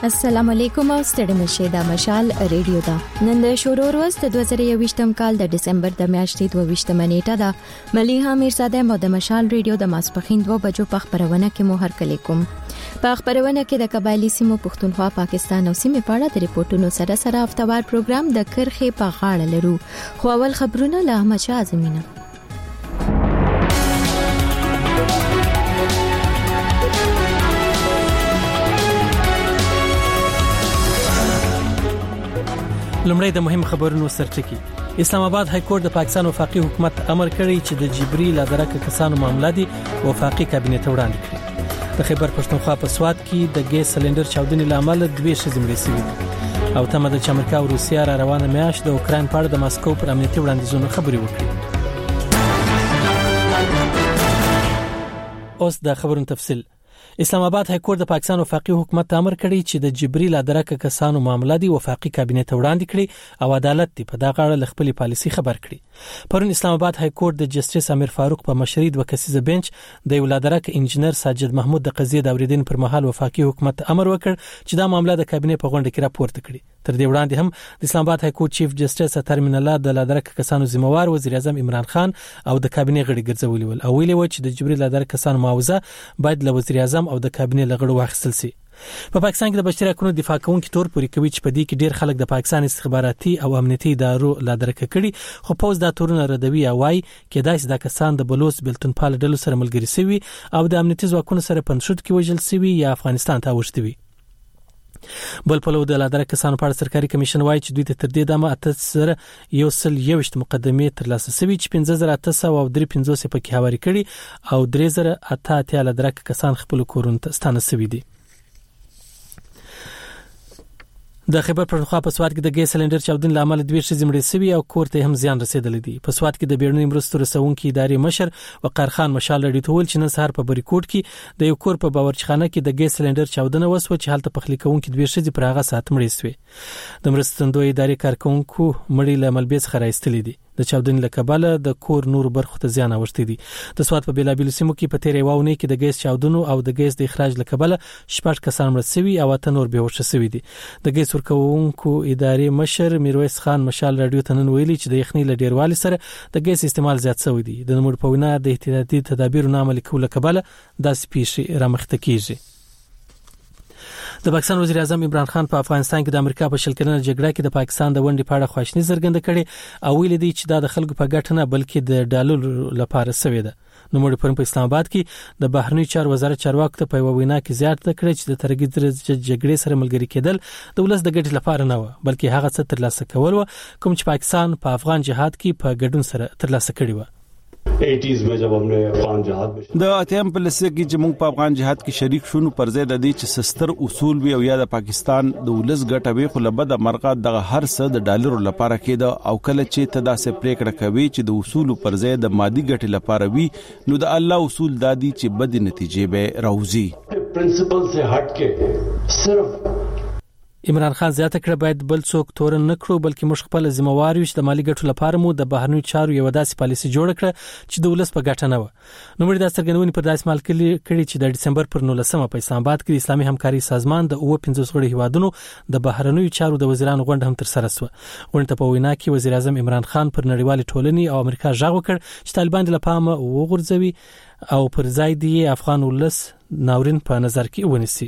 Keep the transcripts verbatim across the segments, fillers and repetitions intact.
السلام علیکم او ستړي مشه د مشال ریډیو دا نن د شورو ورځ د دوه زره یوویشتم کال د دسمبر د میاشتې دوه ویشتمه نیټه ده. مليها میرزاده مو د مشال ریډیو د ماسپخین دوه بجو په خبرونه کې مو هرکلی کوم. په خبرونه کې د قبایلی سیمو پښتونخوا پاکستان او سیمې په اړه د ریپورتونو سره سره هفتوار پروګرام د کرخې په غاړه لرو. خو اول خبرونه له احمد شاه زمینه. لومړی د مهم خبرونو سرټکی. اسلام آباد های کورټ د پاکستان وفاقي حکومت امر کړی چې د جبري لادرکه کسانو معاملې دي وفاقي کابینه ته وړاندې کړي. د خیبر پښتونخوا په سواد کې د ګیس سلندر چاودنې لامل دوه ښځې مړې شوې او تمه د امریکا او روسیا را روانه میاشت د اوکرين په اړه د ماسکو پر امنیتي وړاندیزونو خبري وکړي. اوس د خبرونو تفصیل. اسلام آباد های کورټ د پاکستان وفاقي حکومت امر کړی چې د جبري لادرکه کسانو معاملې دي وفاقي کابینه ته وړاندې کړي او عدالت دی په دغه اړه خپل پالیسي خبر کړي. پرون اسلام آباد های کورټ د جسټیس امیر فاروق په مشرۍ د وکسیزه بنچ د ولادرکه انجنیر ساجد محمود د قضیې د اوریدنې پر مهال وفاقي حکومت امر وکړ چې دا معاملې د کابینه په غونډه کې راپورته کړي. تر دې وړاندې هم د اسلام آباد های کورټ چیف جسټیس ترمن الله د لادرکه کسانو ذمہوار وزیر اعظم عمران خان او د کابینه غړي ګرځولي ول او ویلي و چې د جبري لادرکه کسانو معاوضه باید له وزیر اعظم او د کابینه لغړو واخیستل شي. په پاکستان کې د بشري حقوقو دفاع کوونکي تور پوري کوي چې په دې کې ډیر خلک د پاکستان استخباراتي او امنیتي ادارو لادرکه کړي خو پوز دا تورونه ردوي او وايي کې داسې د کسان د بلوچ بلتون پال ډلو سره ملګری شوي او د امنیتي ځواکونو سره پنځشت کې وژل شوي یا افغانستان ته وښتوي. بل په لور د لادرکه کسانو په اړه سرکاري کمیشن وايي چې دوی ته تر دې دمه اته سره یو سل یوشت مقدمې ترلاسه شوي چې پنځه زره اته سوه او درې پنځوس په کې هواري کړي او درې زره اته اتیا لادرکه کسان خپل کورونو ته ستانه شوي دي. د خیبر پښتونخوا په سواد کې د ګیس سلندر چاودنې لامل دوه ښځې مړې شوي او کور ته هم زیان رسیدلی دی. په سواد کې د بیرونی مرستو رسونکو ادارې مشر وقار خان مشال لري ټول چې نن سهار په بریکوټ کې د یو کور په باورچخانه کې د ګیس سلندر چاودنه وسوه چې حالت پخلی کوونکو دوه ښځې پر هغه سات مړې شوې. د مرستندوی ادارې کارکونکو مړې له ملبیس خرايستلې دي. د چاودنې له کبله د کور نور برخو ته زیان اوښتي دي. د سواد په بیلابیل سیمو کې په تیرې واونه کې د ګیس چاودنو او د ګیس د اخراج له کبله شپږ کسان مړ شوي او اته نور بېهوښه شوي دي. د ګیس ورکوونکو ادارې مشر میرویس خان مشال رادیو ته نن ویلي چې د یخنۍ له ډیروالي سره د ګیس استعمال زیات شوی دی. د نمبر په وینا د احتیاطي تدابیرو نه عملي کولو کبله داسې پیښې رامخته کیږي. د پاکستان وزیر اعظم عمران خان په افغانستان کې د امریکا په شل کلنه جګړه کې د پاکستان د ونډې په اړه خواشیني څرګنده کړې او ویلي دی چې دا د خلکو په ګټه نه بلکې د ډالرو لپاره شوې ده. نو موږ پرون په اسلام آباد کې د بهرنی چارو وزارت چارواکو ته په وینا کې زیاته کړې چې د ترګیز جګړې سره ملګری کېدل د ولس د ګټې لپاره نه و بلکې هغه څه ترلاسه کول و کوم چې پاکستان په افغان جهاد کې په ګډون سره ترلاسه کړی و. ایټیز میں جب ہم نے افغان جہاد میں د اتم پلسه کې چې موږ په افغان جهاد کې شریک شونو پر ځای د دې چې سستر اصول وی او یا د پاکستان د ولس ګټوي خو لبد مرغه د هر څه د ډالرو لپاره کېده او کله چې تداسه پریکړه کوي چې د اصول پر ځای د مادي ګټې لپاره وی نو د الله اصول دادي چې بد نتیجې به راوځي. پرنسپل سے ہٹ کے صرف عمران خان زیاته کړه باید بل څوک تورن نه کړو بلکې موږ خپل ذمہوار یو چې د مالی ګټو لپاره مو د بهرنی چارو یو داسې پالیسي جوړ کړه چې د ولس په ګټه نه و. نو موږ د څرګندونې پر داسې مال کړي چې د ډسمبر پر نولسمه په اسلام آباد کې اسلامي همکاري سازمان د اوه پنځوس غړي هیوادونو د بهرنی چارو د وزیرانو غونډه هم تر سره شوه. غونډه په وینا کې وزیر اعظم عمران خان پر نړیوال ټولنې او امریکا ژغ وکړ چې طالبان د لپاره وغورځوي او پر ځای دی افغان ولس ناورین په نظر کې ونیسي.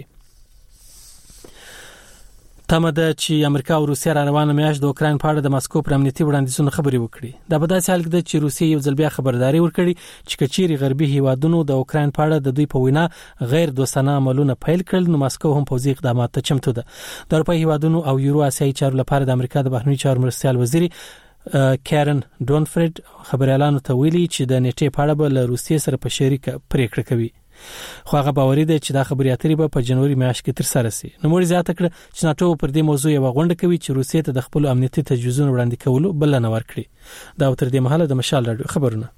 تمه ده چې امریکا او روسیا را روانه میاشت د اوکرين په اړه د ماسکو پر امنیتي وړاندیزونو خبري وکړي. دا په داسې حال کې ده چې روسیا یو ځل بیا خبرداري ورکړي چې کچيري غربي هیوادونو د اوکرين په اړه د دوی په وینا غیر دوستانه عملونه پیل کړل نو ماسکو هم پوځي اقدامات ته چمتو ده. د اروپا هیوادونو او یورو اسیایي چارو لپاره د امریکا د بهرنی چارو مرستيال وزیر کارن ډونفرد خبريالانو ته ویلي چې د نیټې په اړه به له روسیې سره په شریک پریکړه کوي. خو هغه باوري دی چې دا خبري اترې به په جنوري میاشت کې تر سره شي. نو موږ زیاته کړ چې ناتو پر دې موضوع یو غونډه کوي چې روسیې ته د خپل امنیتي تجهیزاتو وړاندې کولو بلنه ورکړي. دا تر دې مهاله د مشال رادیو خبرونه.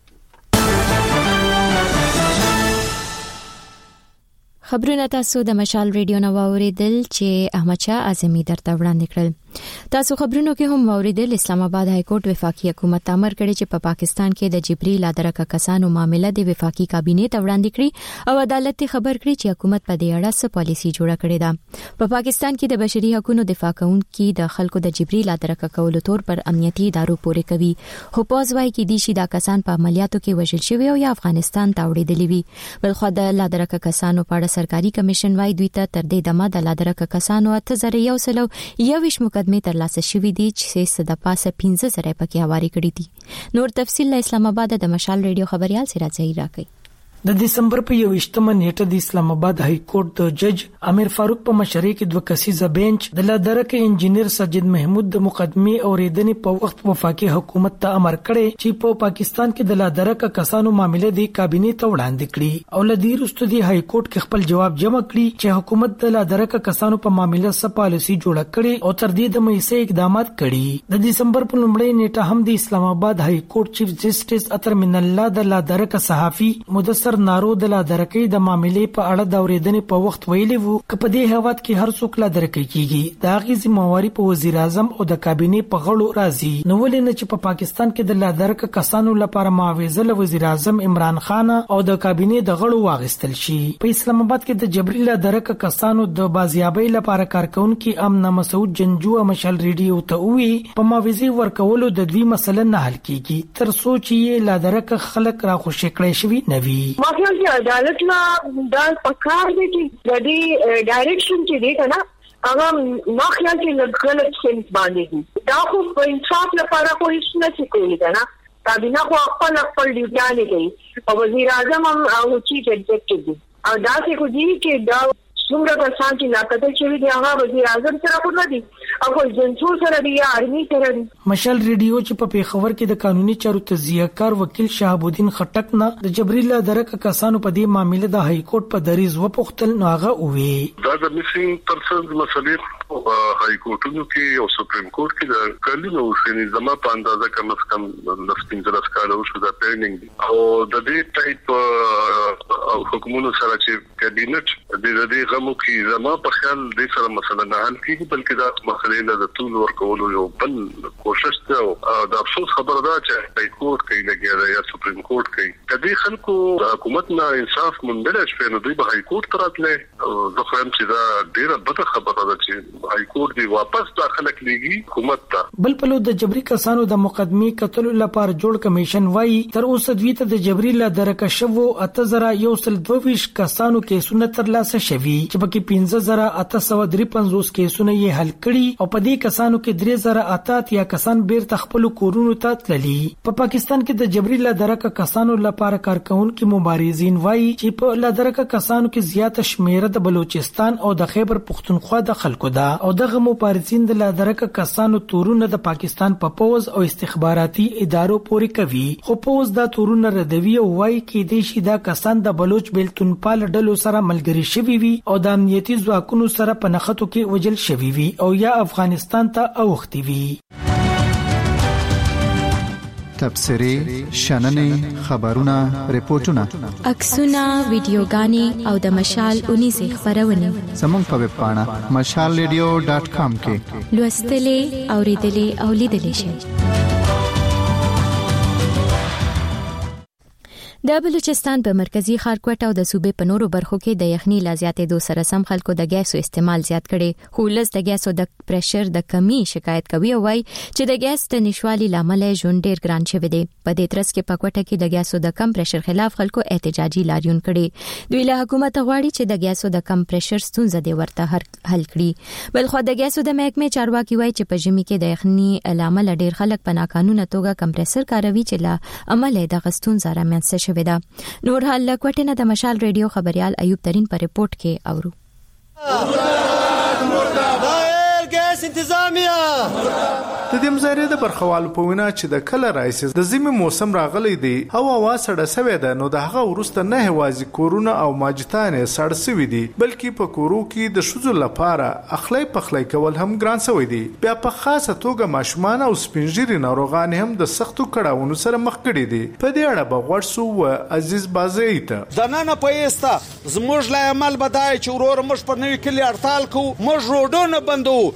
خبرونه تاسو د مشال ریډیو نو اوریدل چې احمد شاه اعظمي درته وړاندې کړل. تاسو خبرونو کې هم اوریدل اسلام آباد های کورټ وفاقي حکومت امر کړی چې په پا پاکستان کې د جبري لادرکه کسانو معاملې د وفاقي کابینې ته وړاندې کړي او عدالت خبر کړی چې حکومت په دې اړه څه پالیسي جوړه کړې ده. په پا پاکستان کې د بشري حقوقو دفاع کوونکي د خلکو د جبري لادرکه کولو تور پر امنیتي ادارو پورې کوي. خو پوز وايي کې دي چې دا کسان په عملیاتو کې وژل شوی او یا افغانستان ته وړاندې دي. بل خو د لادرکه کسانو په اړه سرکاري کمیشن وايي دوی ته تر دې دمه د لادرکه کسانو اته زره یو سلو یوش مقدمه ترلاسه شوې دي چې څه د پاسه پنځه زره پکې حواله کړې دي. نور تفصیل له اسلام آباد د مشال ریډیو خبريال سراج زهیر راکړي. د دسمبر په یوویشتمه نیټه د اسلام آباد های کورټ د جج امیر فاروق په مشرۍ کې دوه کسیزه بینچ د لادرکه انجینیر سجد محمود د مقدمه اوریدنې په وخت وفاقي حکومت ته امر کړی چې په پاکستان کې د لادرکه کسانو معاملې د کابینې ته وړاندې کړي او لدی رستو د های کورټ کې خپل جواب جمع کړي چې حکومت د لادرکه کسانو په معاملې څه پالیسي جوړه کړي او تر دې د مېسه اقدامات کړي. د دسمبر په لومړۍ نیټه هم د اسلام آباد های کورټ چیف جسټس اتر من الله د لادرکه صحافي مدثر نارو د لادرکې د معاملې په اړه د اوریدنې په وخت ویلي وو چې په دې حالت کې هر څوک لادرکې کیږي دا غي ذمہواری په وزیر اعظم او د کابینې په غړو راځي. نو ولې نه چې په پا پاکستان کې د لادرکه کسانو لپاره معاوضه له وزیر اعظم عمران خان او د کابینې د غړو واغستل شي. په اسلام آباد کې د جبري لادرکه کسانو د بازیابۍ لپاره کارکونکو امن مسعود جنجو مشال ریډیو ته وی په معاوضه ورکولو د دوی مسله نه حل کیږي تر څو چې لادرکه خلک را خوشی کړي شوی نوي. عدالت لا دا پکار دی چې د دې ډایرکشن کې دی کنه هغه ما خیال کې غلط سنس باندې دي دا خو په انصاف لپاره خو هیڅ نه څه کوي کنه کابینه خو خپل خپل ډیوټي کوي او وزیر اعظم هم او چیف ایگزیکټیو دی او دا څه کوي چې دا څومره کسان چې لاکته شوی دی هغه وزیر اعظم سره خو نه دي او جنسو سره دی یا آرمي سره دی. مشال ریډیو چې په پیښور کې د قانوني چارو تجزیه کار وکیل شهاب الدین خټک نه د جبري لادرکه کسانو په دې معاملې د های کورټ په دریز وپوښتل نو هغه وی دا د میسینګ پرسنز مسلې په های کورټونو کې او سپریم کورټ کې د کلینو سني زما په اندازه کم از کم د سپینځل کالو شو د پینډینګ او د دې ټایپ حکومتونو سره چې کابینټ د دې غمو کې زما په خیال د سره مسله نه حل کیږي بلکې دا مسلې د ټول ورکولو یو بل کوشش ده او د افسوس خبره ده چې های کورټ کې لګیا دی یا سپریم کورټ کې کدي خلکو د حکومت نه انصاف مونږ شوی نو دوی به های کورټ تراتله او زه خو هم چې دا ډیره بده خبره ده چې های کورټ دی واپس داخله کیږي حکومت ته. بل په لور د جبري کسانو د مقدمه کتلو لپاره جوړ کمیشن وایي تر اوسه دوی ته د جبري لادرکه شوو اته زره یو سل دوه کسانو کیسونه ترلاسه شوي چې پکې پنځه زره اته سوه درې پنځوس کیسونه یې حل کړي او په دې کسانو کې درې زره اته یا کسان بیرته خپل کورونو ته تللي. په پا پاکستان کې د جبري لادرکه کسانو لپاره کارکونکو مبارزین وایي چې په لادرکه کسانو کې زیاته شمیره د بلوچستان او د خیبر پختونخوا د خلکو ده او دغه مبارزین د لادرکه کسانو تورونه د پاکستان په پوز او استخباراتي ادارو پورې کوي خو پوز دا تورونه ردوي او وایي کې د شي دا کسان د بلوچ بیلتون پال ډلو سره ملګری شوي وي او د امنیتي ځواکونو سره په نخښتو کې وجل شوي وي او یا افغانستان ته اوختي وي. تبصري شننې خبرونه ریپورتونه عکسونه ویډیوګانې او د مشال اونیزه خبرونه زموږ په ویب پاڼه مشال ریډیو ډاټ کام کې لوستلې اوریدلې او لیدلې شئ. د بلوچستان په مرکزی ښارګوټ او د صوبې په نورو برخو کې د یخنۍ لا زیاتېدو سره سم خلکو د ګیسو استعمال زیات کړي خو لږ د ګیسو د پریشر د کمی شکایت کوي او وايي چې د ګیس د نشوالي لامل ژوند ډیر ګران شوی دی. په دې ترڅ کې په کوټه کې د ګیسو د کم پریشر خلاف خلکو احتجاجي لاریون کړي. دوی له حکومت غواړي چې د ګیسو د کم پریشر ستونزه دی ورته حل کړي. بل خو د ګیسو د محکمې چارواکي وايي چې په ژمي کې د یخنۍ لامل ډیر خلک په ناقانونه توګه کمپریسر کاروي چې له عمل د غستون زره منځ شوی دی. نور حال لکوټنه د مشال ریډیو خبريال ایوب ترين په ریپورت کې اورو. د دې مزارې د برخوالو په وینا چې د کله راځي د زمي موسم راغلی دی هوا واسړه سوي ده نو د هغه ورسته نه هوازي کورونه او ماجتانه سړ سوي دي بلکې په کورو کې د شوزو لپاره اخلي پخلي کول هم ګران سوي دي. بیا په خاصه توګه ماشومان او سپینجيري ناروغان هم د سختو کړهونو سره مخ کړي دي. په دې اړه بغوړ سو عزیز بازي ته د نن په ایستا زموږ لا عمل بدای چې ورور مش په نوې کلی ارتال کو مش روډونه بندو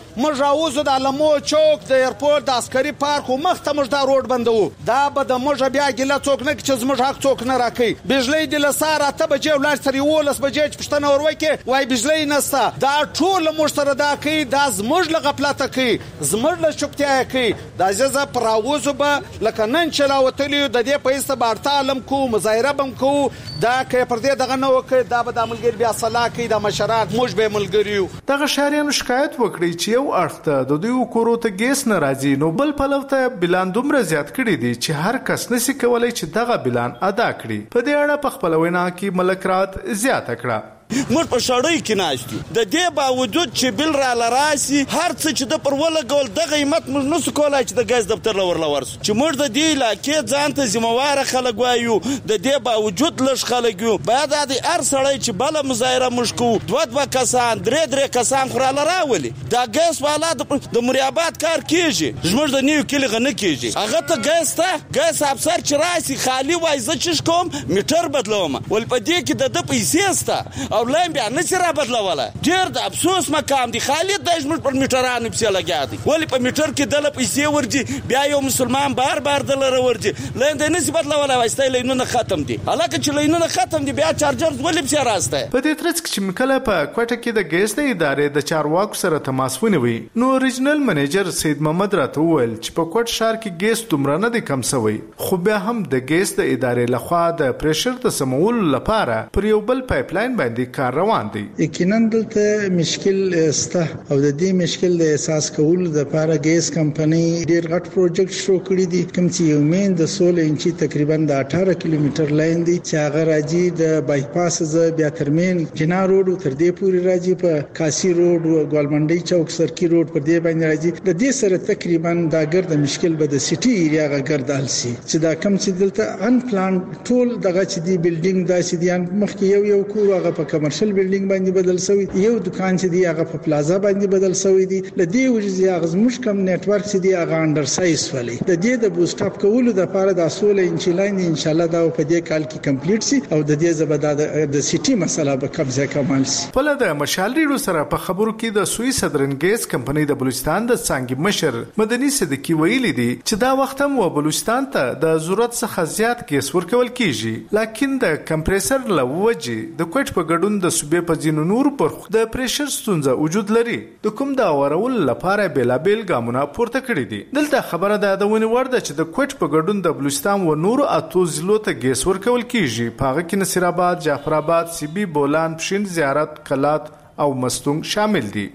موږ راوځو د علمو چوک د ایرپورټ د عسکري پارک مخ ته موږ دا روډ بندو دا به د موږ بیا ګیله څوک نه چې زموږ حق څوک نه راکړي. بجلی د لساره اته بجې ولاړ تر یولس بجې چې پښتنه ور وکړي وای بجلی نسته. دا ټول موږ سره دا کوي دا زموږ له غفلت کوي زموږ له چوپتیا کوي. دا زه پر راوځو به لکه نن چې راوتلی د دې په ایسته بارتا علم کو مظاهره بم کو دا کې پر دې دغه نه وکړي دا به د عملګر بیا صلاح کوي د مشرات موږ به ملګریو. دغه شهريانو شکایت وکړي چې یو اړخ ته د دوی کورو ته ګیس نه راځي نو بل پلو ته بلان دومره زیات کړي دي چې هر کس نشي کولای چې دغه بلان ادا کړي. په دې اړه په خپل وینا کې ملک رات زیاته کړه. موږ په شړۍ کې ناشتي د دې باوجود چې بل را لراسي هر څه چې د پر ولګول د قیمت موږ نو کولای چې د غاز دفتر لور لور چې موږ د دې علاقې ځان ته ذمہوار خلک وایو د دې باوجود لږ خلک یو بعد د هر سړی چې بل مظاهره مشکو دوه دوه کسان درې درې کسان خو را لراولي دا غاز والا د مریابات کار کیږي موږ د نیو کلی غنه کیږي هغه ته غاز ته غاز افسر چې راسي خالی وای ز چش کوم میټر بدلوم ول په دې کې د د پیسې ستا لایم بیا نه سره بدلوله ډیر د افسوس مقام دی خالد د اجمل پر میټرانو په لګیا دی ولی په میټر کې د پیسې ورځي بیا یو مسلمان بار بار د لره ورځي لایم د نسبت بدلوله واسطه لینونه ختم دي الکه چې لینونه ختم دي بیا چارجر ولی په راسته. په دې ترڅ کې چې مکله په کوټه کې د ګیس د ادارې د چارواکو سره تماس ونیوي نو ریجنل منیجر سید محمد راته وویل چې په کوټ شهر کې ګیس دومره نه دی کم شوی خو بیا هم د ګیس د ادارې لخوا د پریشر د سمول لپاره پر یو بل پایپلاین باندې کار روان دي. یقینا دلته مشکل سته او د دې مشکل د احساس کول د لپاره ګیس کمپنی ډیر غټ پروجیکټ شروع کړی دي کوم چې یو مین د سولہ انچي تقریبا د اټھارہ کیلومتر لاین دی چې هغه راځي د بایپاس ز بیا ترمن جنا روډ تر دې پوري راځي په کاسی روډ او ګولمنډي چوک سرکی روډ پر دې باندې راځي د دې سره تقریبا دا ګرد مشکل به د سټي ایریا ګرځال سي چې دا کم چې دلته ان پلان ټول دغه چې دی بلډینګ داسې دي مخکې یو یو کور هغه په کمرشل بلډینګ باندې بدل شوی یو دکان چې دی هغه په پلازا باندې بدل شوی دی لدی وجزي هغه مش کم نتورک چې دی هغه انډر سایز ولی د دې د بوست اپ کولو د لپاره د سولې انچ لاین ان شاء الله دا په دې کال کې کمپلیټ سي او د دې زبدا د سټي مسله به قبضه کمال سي. په لده مشال ریډو سره په خبرو کې د سوی صدرن ګیس کمپنی د بلوچستان د څنګه مشر مدني صدیقی ویلي دي چې دا وخت هم و بلوچستان ته د ضرورت څخه زیات ګیس ورکول کیږي لکه د کمپریسر لوجي د کوټ په ګډون د صوبې په ځینو نور پر د پریشر ستونزه وجود لري د کوم دا ورول لپاره بیلابل ګامونه پورته کړی دي. دلته خبره ده د ونی ورده چې د کوټ په ګډون د بلوچستان و نور اتو ضلعو ته ګیس ورکول کیږي په هغه کې نصیر آباد جعفر آباد سیبی بولان پښین زیارت کلات او مستونګ شامل دي.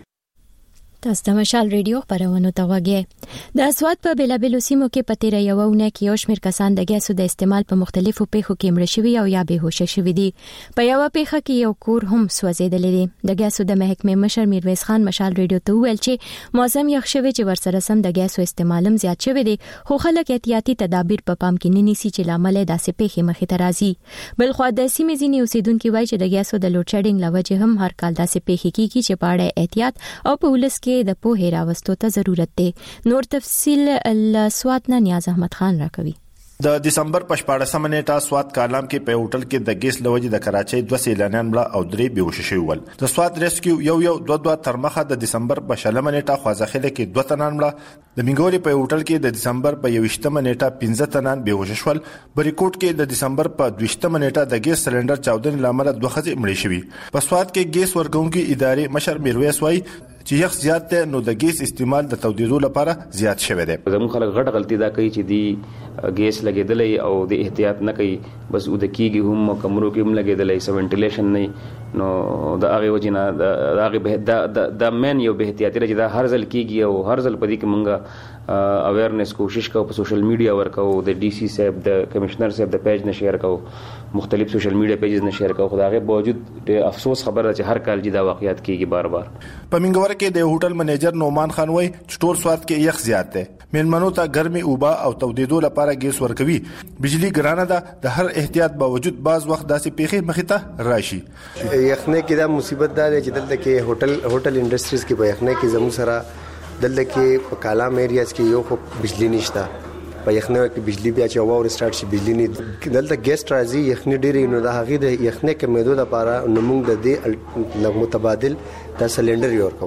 تاسو د مشال ریډیو خبرونه ته وګورئ. د اسواد په بیلابلو سیمو کې پتیر یوونه کې یو شمېر کسان د ګیسو د استعمال په مختلفو پیښو کې مړ شوي او یا به هوښ شوي دي. په یو پیښه کې یو کور هم سوځیدلی دی. د ګیسو د محکمې مشر میرویس خان مشال ریډیو ته ویل چې موسم یخ شوی چې ورسره سم د ګیسو استعمال هم زیات شوی دی خو خلک احتیاطي تدابیر په پام کې نه نیسي چې لامل داسې پیښې مخې ته راځي. بل خو د سیمې ځینې اوسیدونکو وایي چې د ګیسو د لوډ شیډینګ لوجه هم هر کال داسې پیښې کیږي چې په اړه احتیاط او په ولس کې د پوهې راوستو ته ضرورت دی. نور تفصیل ل سواد نه نیاز احمد خان راکوي. د دسمبر په شپاړسمه نیټه سواد کالام کې په هوټل کې د ګیس لوجې د کراچۍ دوه سیلانیان مړه او درې بېهوش شوي ول. د سواد ریسکیو یو یو دوه دوه تر مخه د دسمبر په شلمه نیټه خوازخیله کې دوه تنان مړه. د منګوري په هوټل کې د دسمبر په یوشتمه نیټه پنځه تنان بېهوش شول. بریکوټ کې د دسمبر په دویشتمه نیټه د ګیس سلندر چاودنې لامل دوه ښځې مړې شوي. په سواد کې ګیس ورکونکو ادارې مشر میرویس وایي چې یخ زیات ده نو د ګیس استعمال د تودیدو لپاره زیات شوی دی. زموږ خلک غټ غلطي دا کوي چې دی ګیس لګیدلې او د احتیاط نه کوي بس ود کیږي هم کمرو کې هم لګیدلې سو وینټیلیشن نه نو د هغه وجنه د هغه د د مین یو به احتیاطي چې دا هر ځل کیږي او هر ځل پدې کې مونږه اویرنس کوشش کوو په سوشل میډیا ورکو د ډي سی صاحب د کمشنر صاحب د پیج نه شیر کوو مختلف سوشل میډیا پیجز نه شیر کوو. خدای غو باوجود د افسوس خبره چې هر کال جدا واقعیت کیږي بار بار. په منګور کې د هوټل منیجر نومان خان وای چې ټول سواد کې یخ زیات ده. مېلمنو ته ګرمي اوبه او تودیدو لپاره ګیس ورکوي. بجلی ګرانه ده د هر احتیاط باوجود بعض وخت داسې پیښې مخې ته راشي. یخنه کې دا مصیبت ده چې دلته کې هوټل هوټل انډستریز کې په یخنه کې زمو سره دلته کې په کالام ایریاز کې یو خو بجلی نشته. په یخنه کې بجلی بیا چې اور سٹارټ شي بجلی نه دلته ګیس راځي یخنه ډېری نو د هغه د یخنه کمیدو لپاره نو موږ د دې متبادل د سلندر یو ورکو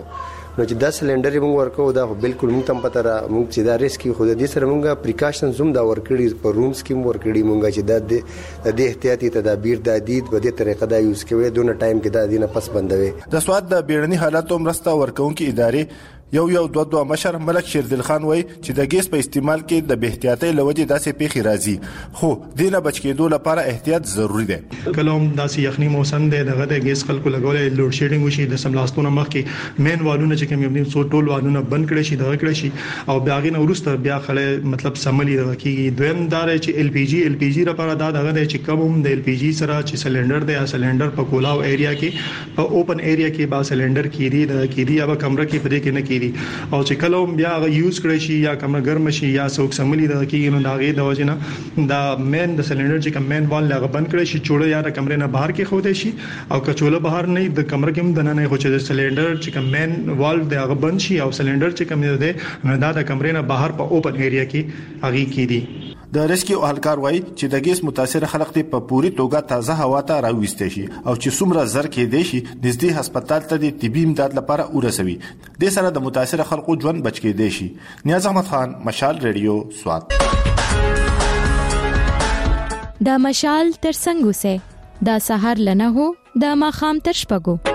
نو چې دا سلندر موږ ورکو دا بالکل موږ تم پته را موږ چې دا ریسک خو د دې سره موږ پریکاشن زوم دا ورکړي په رومز کې ورکړي موږ چې دا د احتیاطي تدابیر د دید په دې طریقه دا یوز کوي دونه ټایم کې دا دینه پس بندوي. د سواد د بیړني حالاتو مرسته ورکونکو ادارې یو یو دوه دوه مشر ملک شیردل خان وای چې د ګیس په استعمال کې د بهتیاتۍ لوجه داسې پیخي راځي خو دینه بچ کېدو لپاره احتیاط ضروری دی. کلام داسې یخني موسم دی دغه د ګیس خلکو لګولې لوډ شیډینګ وشي د سملاستونه مخ کې مین والونه چې کوم یو څو ټول والونه بند کړي شي دغه کړي شي او بیا غي نو ورسته بیا خله مطلب سملي دغه کیږي. دویم دار چې ال پی جی ال پی جی لپاره دا دغه چې کوم د ال پی جی سره چې سلندر دی سلندر په کولاو ایریا کې په اوپن ایریا کې با سلندر کیری د کیری یا کمره کې پدې کې نه کیری او چې کلم بیا یوز کړی شي یا کومه ګرم شي یا څوک سملی د کیږي نو داغه د وجنه دا مین د سلندر چې کوم مین وال لغه بند کړی شي چوړه یا د کمرې نه بهر کې خو دی شي او کچوله بهر نه د کمره کې هم نه خو چې د سلندر چې کوم مین وال د هغه بند شي او سلندر چې کوم دی نو دا د کمرې نه بهر په اوپن ایریا کې هغه کیدی. د ریسکیو اهلکار وایي چې د ګیس متاثر خلک ته په پوری توګه تازه هوا ته راوېستي شي او چې څومره زر کې دی شي نږدې هسپتال ته د طبي امداد لپاره ورسوي. د سره د متاثر خلکو ژوند بچ کې دی شي. نیاز احمد خان مشال ریډیو سوات. دا مشال تر څنګه سه دا سحر لنه هو دا ماخام تر شپګو.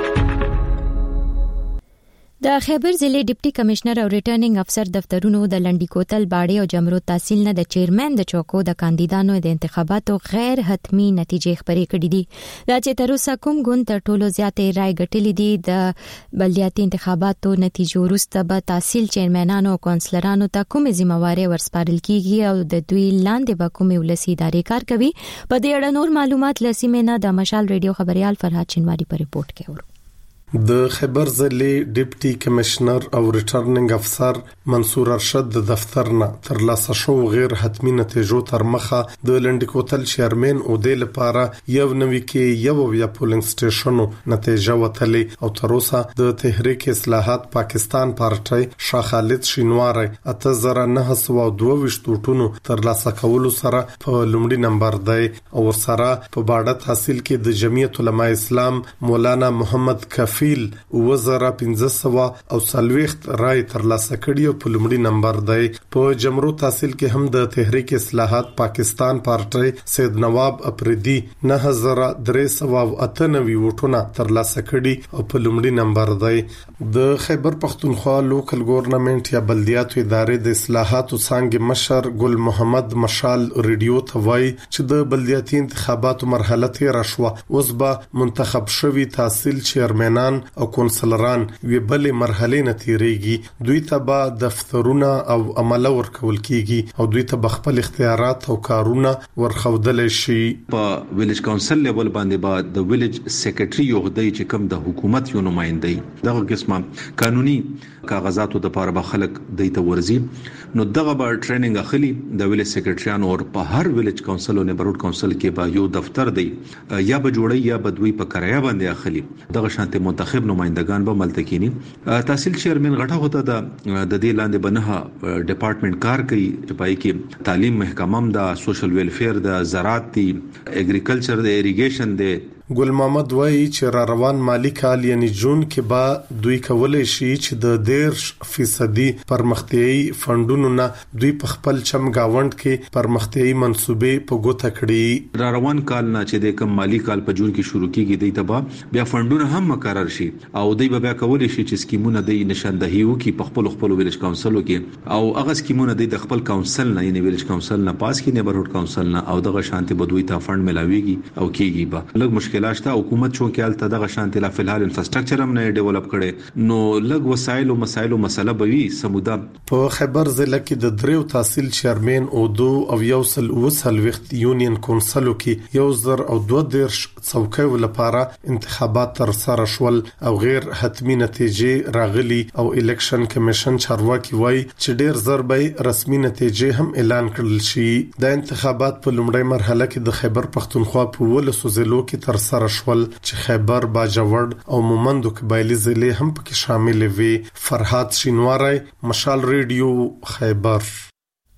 د خیبر ضلع ډیپټي کمشنر او ریټرنینګ افسر دفترونو د لنډی کوتل باړې او جمرو تحصیل نه د چیرمن د چوکو د کاندیدانو د انتخاباتو غیر حتمی نتیجې خبرې کړې دي. دا چې تر اوسه کوم ګوند تر ټولو زیاتې رائے ګټلې دي د بلدیاتي انتخاباتو نتیجو وروسته به تحصیل چیرمنانو او کونسلرانو ته کومې ذمہواري ورسپارل کیږي او د دوی لاندې به کومې ولسی ادارې کار کوي. په دې اړه نور معلومات لسیمه نه د مشال ریډیو خبريال فرحات چنواری په ریپورت کې ورو. د خیبر ضلع ډیپټي کمشنر او ریټرنینګ افسر منصور ارشد د دفتر نه تر لاسه شو غیر حتمی نتیجو تر مخه د لنډی کوتل چیرمن او د لپاره یو نوې کې یو بیا پولینګ سټیشنو نتیجه وتلې او تر اوسه د تحریک اصلاحات پاکستان پارټي شاه خالد شینواری اته زره نه سوه دوه ویشت وټونو تر لاسه کولو سره په لومړي نمبر دی او سره په باډه تحصیل کې د جمعیت علماء اسلام مولانا محمد کفی وزره پنځه سوه او څلوېښت رای ترلاسه کړي او په لومړي نمبر دی. په جمرو تحصیل کې هم د تحریک اصلاحات پاکستان پارټي سید نواب اپریدي نه زره درې سوه او اته نوي وټونه ترلاسه کړي او په لومړي نمبر دی. د خیبر پختونخوا لوکل ګورنمنت یا بلدیاتو ادارې د اصلاحاتو څنګه مشر ګل محمد مشال ریډیو ته وایي چې د بلدیاتي انتخاباتو مرحله تیر شوه اوس به منتخب شوي تحصیل چیرمنان او کونسلران وی بلې مرحله نه تیریږي. دوی ته به دفترونه او عمله ورکول کیږي او دوی ته خپل اختیارات او کارونه ورخودل شي. په ویلیج کونسل لیول باندې به د ویلیج سیکریټري یو غدي چې کوم د حکومت یو نمائندای دغه قسمه قانوني کاغذاتو د لپاره به خلک دایته ورزي نو دغه به ټریننګ اخلي د ویلیج سیکریټریانو او په هر ویلیج کونسل او نیبرهود کونسل کې به یو دفتر دی یا به جوړي یا به دوی په کرایه باندې اخلي. دغه شانته منتخب نمائندگان به ملتکینی تحصیل چیرمن غټه هوته د د دې لاندې بنه ډپارټمنټ کار کوي چې پای کې تعلیم محکمه د سوشل ویلفیر د زراعت دی اګریکلچر د اریګیشن دی. ګل محمد وایي چې را روان مالی کال یعنی جون کې به دوی کولای شي چې د ډیر فیصدي پرمختیايي فندونو نه دوی په خپل چم گاوند کې پرمختیايي منصوبې په ګوته کړي. را روان کال نه چې د کم مالی کال په جون کې شروع کیږي دوی ته بیا فندونه هم مقرر شي او دوی به بیا کولای شي چې سکیمونه د نشاندهي وکي په خپل خپل ویلیج کونسلو کې او هغه سکیمونه د خپل کونسل نه یعنی ویلیج کونسل نه پاس کې نیبرهود کونسل نه او دغه شانتي بدوي ته فند ملاويږي او کیږي به لږ مشکل لاشته حکومت شو کې الته دغه شانتي لا فلحال انفراستراکچر هم نه ډیولپ کړي نو لږ وسایل او مسایل او مسله بوي سموده. په خیبر ضلع کې د دریو تحصیل چیرمن او دو او یو سل وسل وخت یونین کونسلو کې یو زر او دوه دیرش څوکۍ لپاره انتخابات تر سره شول او غیر حتمی نتیجې راغلي او الیکشن کمیشن چارواکي وایي چې ډیر زر به رسمي نتیجې هم اعلان کړل شي. د انتخابات په لومړۍ مرحله کې د خیبر پختونخوا په ولسو ضلعو کې تر سره شول چې خیبر باجوړ او مومندو قبایلی ضلع هم پکې شامل وي. فرحات شینواری مشال ریډیو خیبر.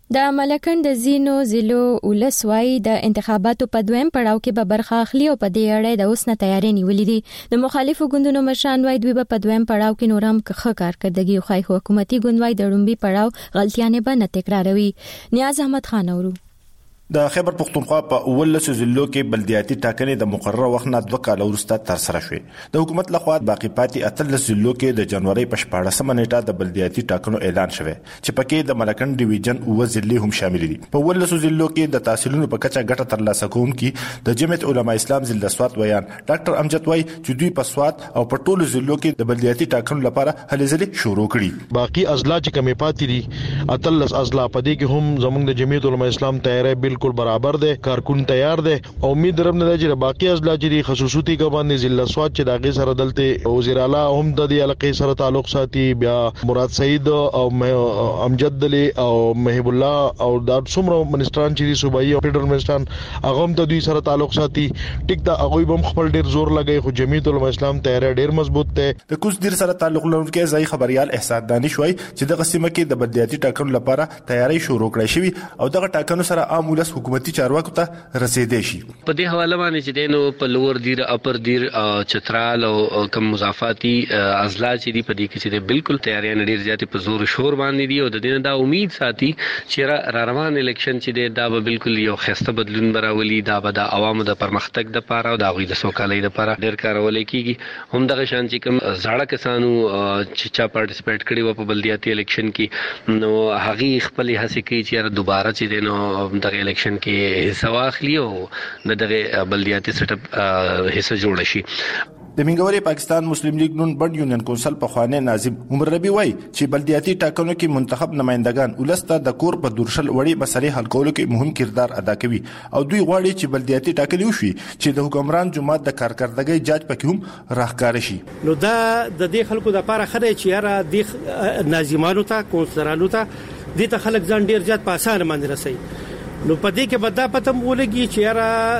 د ملکن د زینو ضلعو ولسوای د انتخاباتو په دویم پړاو کې به برخه اخلي او په دې اړه د اوسنه تیاری نیولې دي. د مخالفو ګوندونو مشران وايي دوی په دویم پړاو کې نورم ښه کارکړدګي خوای حکومتي ګوند وايي د لومبي پړاو غلطیانه به نه تکراروي. نیاز احمد خان اورو. د خیبر پختونخوا په ولسو ضلعو کې بلدیاتي ټاکنې د مقرره وخت نه دوه کال وروسته تر سره شوې. د حکومت لخوا باقی پاتې اتلس ضلعو کې د جنوري په شپاړسمه نیټه د بلدیاتي ټاکنو اعلان شوه چې پکې د ملکن ډیویژن او ضلع هم شامل دي. په ولسو ضلعو کې د تحصیلونو په کچه ګټه ترلاسه کوونکي د جمعیت علماء اسلام ضلع سوات ویان ډاکټر امجد وايي چې دوی په سوات او په ټولو ضلعو کې د بلدیاتي ټاکنو لپاره هلې ځلې شروع کړي. باقی اضلاع چې کمې پاتې دي اتلس اضلاع په دې کې هم زموږ د جمعیت علماء اسلام تیاری بالکل برابر ده، کارکون تیار ده او امید درم نه چې باقی اضلاع چې خصوصي ګوند ضلع سوات چې داغه سره دلته وزیر اعلی هم د دې علاقې سره تعلق ساتي، بیا مراد سعید او امجد دلی او محب الله او د څومره منستران چې صوبایي او فدرال منستران هغه هم د دوی سره تعلق ساتي. ټیک دا هغه هم خپل ډیر زور لګي خو جمعیت علماء اسلام تیاری ډیر مضبوط ده. د کوس ډیر سره تعلق لرونکي ځای خبريال احسان دانش وای چې د قسمه کې د بلدیاتي ټاکنو لپاره تیاری شروع کړې شوی او دغه ټاکنو سره عام ولس حکومتي چارواکو ته رسیدې شي. په دې حواله باندې چې دینو په لوور دیر اپر دیر چترال او کم مضافاتي اضلاع چې دی په دې کې چې بالکل تیاریان ډیر زیاتې په زور شور باندې دي او د دې دا امید ساتي چې را روان الیکشن چې دی دا به بالکل یو خسته بدلون براولي، دا به د عوامو د پرمختګ د لپاره او د غوي د سوکالۍ لپاره ډیر کارول کیږي. هم دغه شان چې کوم زړه کسانو چې چا پارټیسپیټ کړي و په بلدیاتي الیکشن کې نو هغه خپل هڅه کوي چې دوباره چې دینو دغه الیکشن کې سواخلی او د دغه بلدیاتي سیټ اپ حصہ جوړ شي. د منګوري پاکستان مسلم لیگ نون بند یونین کونسل په خوانه ناظم عمر ربی وای چې بلدیاتي ټاکنو کې منتخب نمائندگان ولسته د کور په دورشل وړي مسلې حل کولو کې مهم کردار ادا کوي او دوی غواړي چې بلدیاتي ټاکنې وشي چې د حکمران جماعت د کارکردګۍ جاج پکې هم راخکار شي. نو دا د دې خلکو د لپاره خره چې یاره د ناظمانو ته کونسلرانو ته د ته خلک ځان ډیر زیات په اسانه باندې رسي. نو پدې کې بدا پتم ولګي چې یاره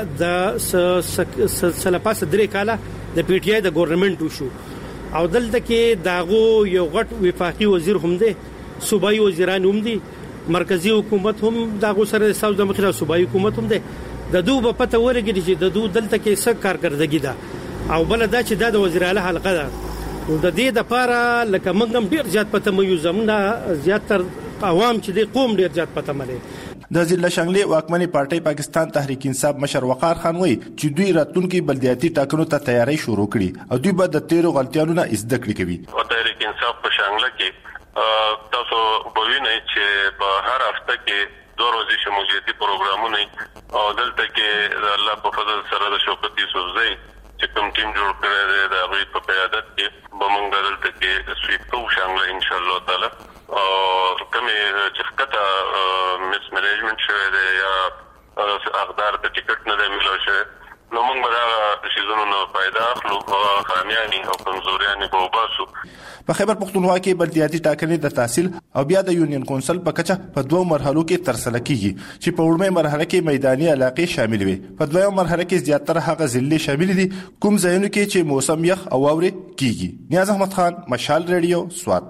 د سلپاس درې کاله د پی ټی آی د ګورنمنت وشو او دلته کې داغو یو غټ وفاقي وزیر هم دی، صوبایي وزیران هم دي، مرکزی حکومت هم داغو سره ساوث د مخره صوبایي حکومت هم دی. د دوه په پته ورګي چې د دوه دلته کې څه کارکردګي ده او بل دا چې د وزیر اعلی حلقه ده. نو د دې د لپاره لکه موږ هم ډیر زیات پته مې زمونه زیاتر عوام چې د قوم ډیر زیات پته مله. د ضلع شنگلی واکمنی پارټي پاکستان تحریک انصاف مشر وقار خان وایي چې دوی راتلونکي بلدیاتي ټاکنو ته تیاری شروع کړي او دوی به د تیرو غلطیانو نه زده کړې کوي. او تحریک انصاف په شنگله کې تاسو بوینه چې په هر هفته کې دوه ورځې شمولیتي پروګرامونه او دلته کې الله په فضل سره د شوکت یوسفزئی چې کوم ټیم جوړ کړی دی د هغوی په قیادت کې به موږ دلته کې سویپ کوو شنگله انشاءالله تعالی. او کومې چې ښکته مس مینجمنټ شوی دی یا اقدار د ټیکټ نه دی میلاو شوی نو موږ به دغه شیزونو نه فایده اخلو او خامیانې او کمزوریانې به وباسو. په خیبر پختونخوا کې بلدیاتي ټاکنې د تحصیل او بیا د یونین کونسل په کچه په دوه مرحلو کې ترسره کیږي چې په وړمې مرحله کې میداني علاقې شامل وي. په دویم مرحله کې زیاتره هغه ضلع شامل دي کوم ځایونو کې چې موسم یخ او واوري کیږي. نیاز احمد خان، مشال ریډیو، سوات.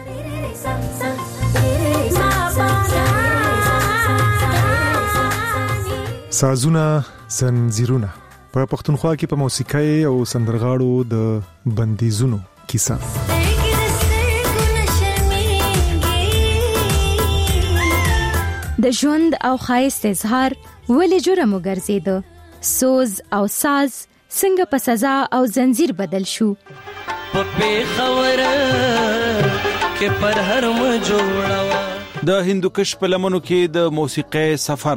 سازونه زنجیرونه په پښتونخوا کې په موسیقۍ او سندرغاړو د بندیزونو کیسه. د ژوند او ښایست اظهار ولې جرم وګرځید، سوز او ساز څنګه په سزا او زنجیر بدل شو. په پیښور کې پر هر م جوړوا د هندوکش په لمنو کې د موسیقۍ سفر.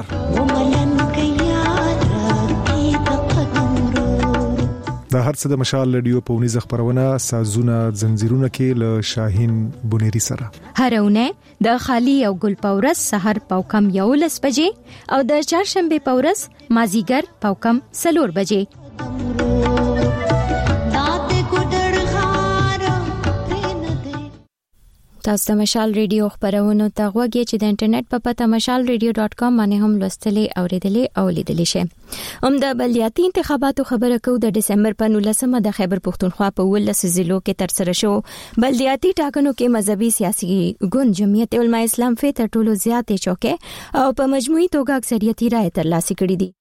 دا هر څه د مشال رادیو په ونیزه خبرونه سازونه زنجیرونه کې له شاهین بونيري سره هرونه د خالی او ګل پورس سحر پاوکم یولس بجې او د چهارشنبه پورس مازیګر پاوکم سلور بجې. تاسو د مشال ریډیو خبرونه ته غوږی چې د انټرنیټ په پته مشال ریډیو ډاٹ کام باندې هم لوستلې اوریدلې او لیدلې شئ. هم د بلدیاتي انتخاباتو خبره کوو. د دسمبر په نولسمه د خیبر پختونخوا په ولس ضلعو کې تر سره شو بلدیاتي ټاکنو کې مذهبي سیاسي ګوند جمعیت علماء اسلام فی تر ټولو زیاتې چوکې او په مجموعي توګه اکثریتي رائے ترلاسه کړې دي.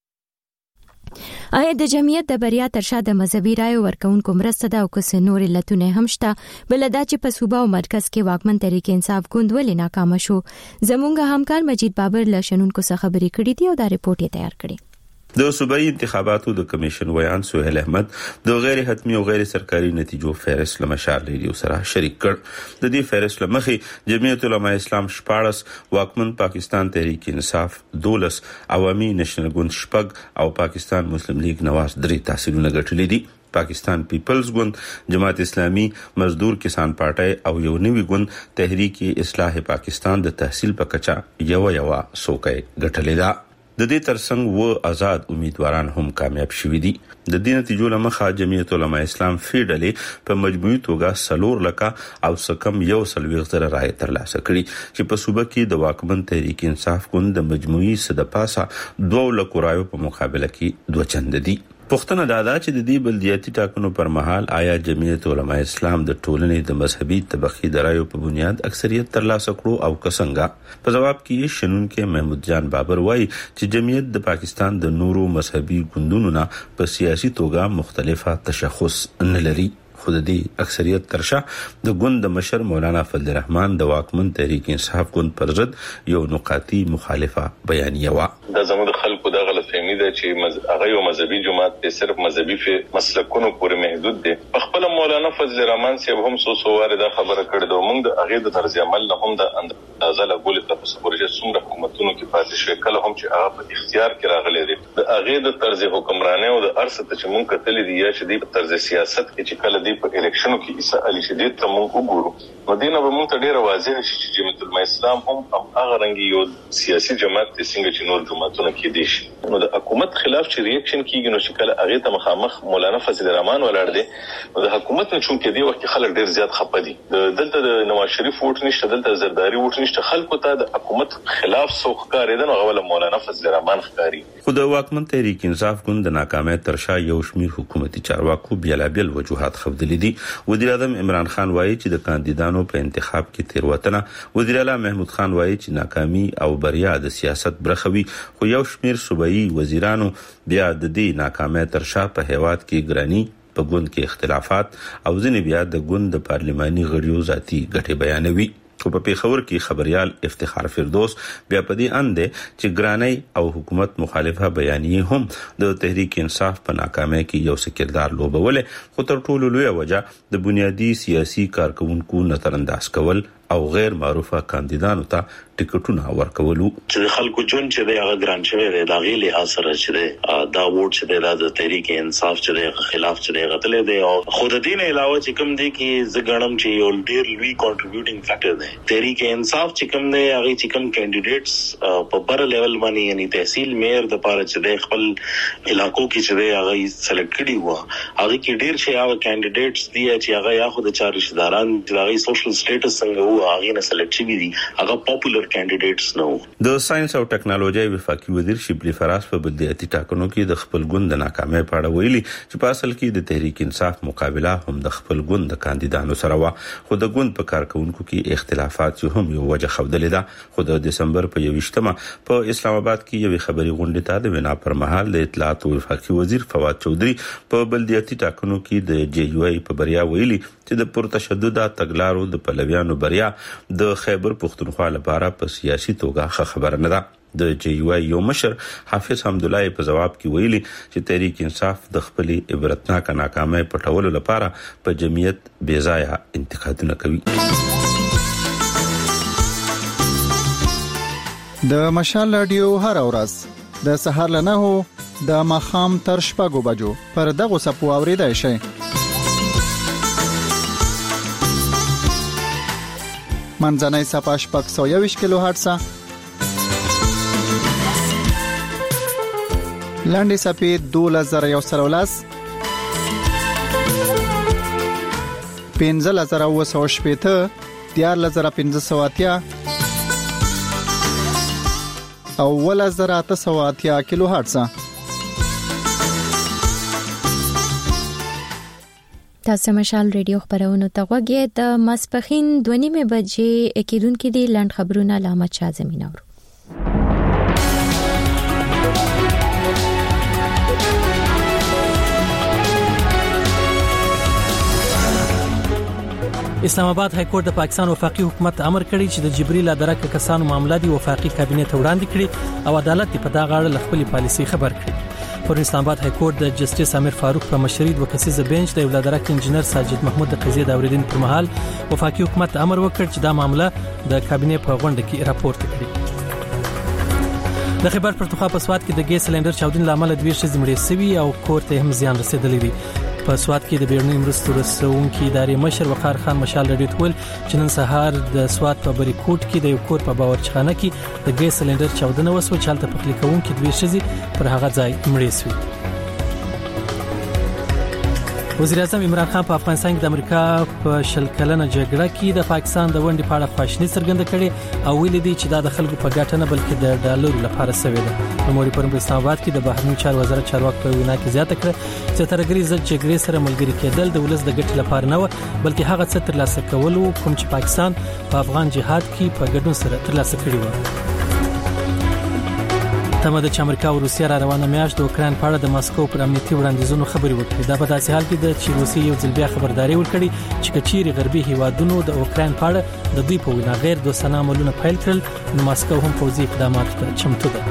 آیا د جمعیت د بریا تر شا د مذهبي رائے ورکونکو مرسته ده او که نور علتونه هم شته؟ بل دا چې په صوبه او مرکز کې واکمن تحریک انصاف ګوند ولې ناکام شو؟ زموږ همکار مجید بابر له شنونکو څخه خبرې کړې دي او دا ریپورت یې تیار کړی. د صوبایي انتخاباتو د کمیشن ویان سهیل احمد د غیر حتمی او غیر سرکاري نتیجو فهرست لمشال ریډیو سره شریک کړ. د دې فهرست لمخې جمعیت علماء اسلام شپاړس، واکمن پاکستان تحریک انصاف دولس، عوامي نېشنل ګوند شپږ او پاکستان مسلم لیگ نواز درې تحصیلونه ګټلې دي. پاکستان پیپلز ګوند، جماعت اسلامی، مزدور کسان پارټي او یو نوی ګوند تحریک اصلاح پاکستان د تحصیل په کچا یو یو څوکۍ ګټلې ده. د دې ترڅنګ و آزاد امیدواران هم کامیاب شوي دي. د دې نتیجو لمخه جمعیت علماء اسلام فیډلې په مجموعي توګه سلور لکه او سکم یو سلوي غزر رائے ترلاسه کړي چې په صوبه کې د واکمن تحریک انصاف ګوند د مجموعي صد پاسه دوه لکه رایو په مقابله کې دوه چند دي. پښتنه دادا چې د دې بلدیاتي ټاکنو پر مهال آیا جمعیت علماء اسلام د ټولنې د مذهبي طبقي درایو په بنیاد اکثریت ترلاسه کړو او کسنګا؟ په جواب کې شنونکو محمود جان بابر وایي چې جمعیت د پاکستان د نورو مذهبي ګوندونو نه په سیاسي توګه مختلفه تشخص نه لري. خود دې اکثریت ترشا د ګوند مشر مولانا فضل الرحمن د واکمن تحریک انصاف ګوند پر ضد یو نقاطي مخالفه بیانیه و. د زموږ خلکو د غلط فهمي ده چې هغه یو مذهبي جماعت دی، صرف مذهبي مسلکونو پورې محدود دی. په خپل مولانا فضل الرحمن صاحب هم سو سو واره دا خبره کړې ده. موږ د هغه د طرز عمل نه هم د اندازه لګولې تاسو پروژه څومره حکومتونو کې پاتې شوی، کله هم چې هغه په اختیار کې راغلي دي د هغه د طرز حکمرانۍ او د ارث ته چې موږ کتلې دي یا چې د طرز سیاست کې چې کله دی په الیکشنو کې عیسی علي شدید ته موږ وګورو نو دینه به موږ ته ډیره واضح شي چې جمعیت علماء اسلام هم هغه رنګ یو سیاسي جماعت دی څنګه چې نور جماعتونه کې دي شي. نو د حکومت خلاف چې ریاکشن کیږي نو چې کله هغه ته مخامخ مولانا فضل الرحمن ولاړ دی نو د حکومت نه چون کې دی وخت خلک ډیر زیات خپه دي. دلته د نواز شریف ووټ نشته، دلته زرداری ووټ نشته، خلکو ته د حکومت خلاف سوخ کاری ده نو غوړه مولانا فضل الرحمن ښکاری. خو د واکمن تحریک انصاف ګوند د ناکامۍ ترشا یو شمیر حکومتي چارواکو بیلابل وجوهات خبرې دي. وزیر اعظم عمران خان وایي چې د کاندیدانو په انتخاب کې تیروتنه، وزیر اعلی محمود خان وایي چې ناکامي او بریا د سیاست برخوي، خو یو شمیر صوبایي وزیرانو بیا د دې ناکامۍ ترشا په هیواد کې ګرانی، په ګوند کې اختلافات او ځینې بیا د ګوند د پارلماني غړیو ذاتي ګټې بیانوي. خو په پیښور کې خبريال افتخار فردوس بیا په دې اند چې ګرانی او حکومت مخالفه بیانیه هم د تحریک انصاف په ناکامۍ کې یو سکردار لوبوله، خو تر ټولو لوی وجه د بنیادی سیاسي کارکونکو نظرانداز کول او غیر معروفه کاندیدانو ته ټیکټونه ورکولو. چې خلکو جون چې د هغه ګران شوی دی دا غي له اثر چې دی دا ووټ چې د تحریک انصاف چې د خلاف چې دی غتلې دی او خود دین علاوه چې کوم دی کې زګړم چې یو ډیر لوی کنټریبیوټینګ فیکٹر دی. تحریک انصاف چې کوم دی هغه چې کوم کینډیډیټس په بر لیول باندې یعنی تحصیل میر د پاره چې دی خپل علاقو کې چې دی هغه سلیکټ کړي وو هغه کې ډیر شي هغه کینډیډیټس دی چې هغه یا خود چار رشتہداران د هغه سوشل سټیټس څنګه هغه نه سلیکټ شوی دي هغه پاپولر کینډیډیټس نو. د ساينس او ټکنالوژي وفاقي وزیر شبلی فراس په بلدیاتي ټاکنو کې د خپل ګوند د ناکامۍ په اړه ویلي چې په اصل کې د تحریک انصاف مقابله هم د خپل ګوند د کاندیدانو سره و، خو د ګوند په کارکونکو کې اختلافات هم یو وجه خوندلې ده. خو د دسمبر په یوشتمه په اسلام آباد کې یو خبري غونډه ته د وینا پر مهال د اطلاعات او وفاقي وزیر فواد چودري په بلدیاتي ټاکنو کې د جی یو ای په بریا ویلي چې د پرتشدد تګلارو د پلویانو بریا د خیبر پختونخوا لپاره په سیاسي توګه خبره نه ده. د جی یو ای یو مشر حافظ حمد الله په جواب کې ویلي چې تحریک انصاف د خپل عبرتناک ناکامۍ پټولو لپاره په جمعیت بې ځایه انتقادونه کوي. د مشال رادیو هر ورځ د سهار له نهو د ماخام تر شپږو بجو پر دغه سپو اوریدای شي. منځنۍ صفحه شپږ سوه یوویشت کیلو هرتز، لاندې صفحه دوه زره یو سل ولس، پنځه زره اوه سوه شپږ، دیارلس زره پنځه سوه اتیا او ولس زره اته سوه اتیا کیلو هرتز. تاسو مشال ریډیو خبرونه ته غوږی د ماسپخین دوه نیمه بجې کېدونکې دي لاند خبرونه علامت شاه زمين اورو. اسلام آباد های کورټ د پاکستان وفاقي حکومت امر کړی چې د جبري لادرکه کسانو معاملې دی وفاقي کابینه ته وړاندې کړي او عدالت په دغه اړه خپل پالیسي خبر کړي. پر اسلام آباد های کورټ د جسټیس امیر فاروق په مشرۍ د وکسیزه بنچ د ولادرک انجنیر ساجد محمود د قضیې د اوریدنې پر مهال وفاقي حکومت امر وکړ چې دا معاملې د کابینه په غونډه کې راپورټ کړي. د خیبر پختونخوا په سواد کې د ګیس سلندر چاودنې لامل دوه شې مړې شوي او کور ته هم زیان رسیدلی دی. په سواد کې د بیرونی مرستو رسونکو ادارې مشر وقار خان مشال رډیو ټول چې نن سهار د سواد په بریکوټ کې د یو کور په باورچخانه کې د ګیس سلندر چاودنه وسو چې هلته پخلی کوونکو دوه شې پر هغه ځای مړې شوي. وزیر اعظم عمران خان په افغانستان کې د امریکا په شل کلنه جګړه کې د پاکستان د ونډې په اړه خواشیني څرګنده کړې او ویلي دی چې دا د خلکو په ګټه نه بلکې د ډالرو لپاره شوې ده. نوموړي پرون په اسلام آباد کې د بهرنیو چارو وزارت چارواکو په وینا کې زیاته کړه چې ترګری ضد جګړې سره ملګری کېدل د ولس د ګټې لپاره نه و بلکې هغه څه ترلاسه کول کوم چې پاکستان په افغان جهاد کې په ګډون سره ترلاسه کړی و. تمه د امریکا او روسیا را روانه میاشت د اوکران په اړه د ماسکو پر امنیتي وړاندیزونو خبري وکړي. دا په داسې حال کې د چې روسیا یو ځل بیا خبرداري ورکړي چې کچيري غربي هیوادونو د اوکران په اړه د دوی په وینا غیر دوستانه عملونه پیل کړل نو ماسکو هم پوځي اقدامات ته چمتو ده.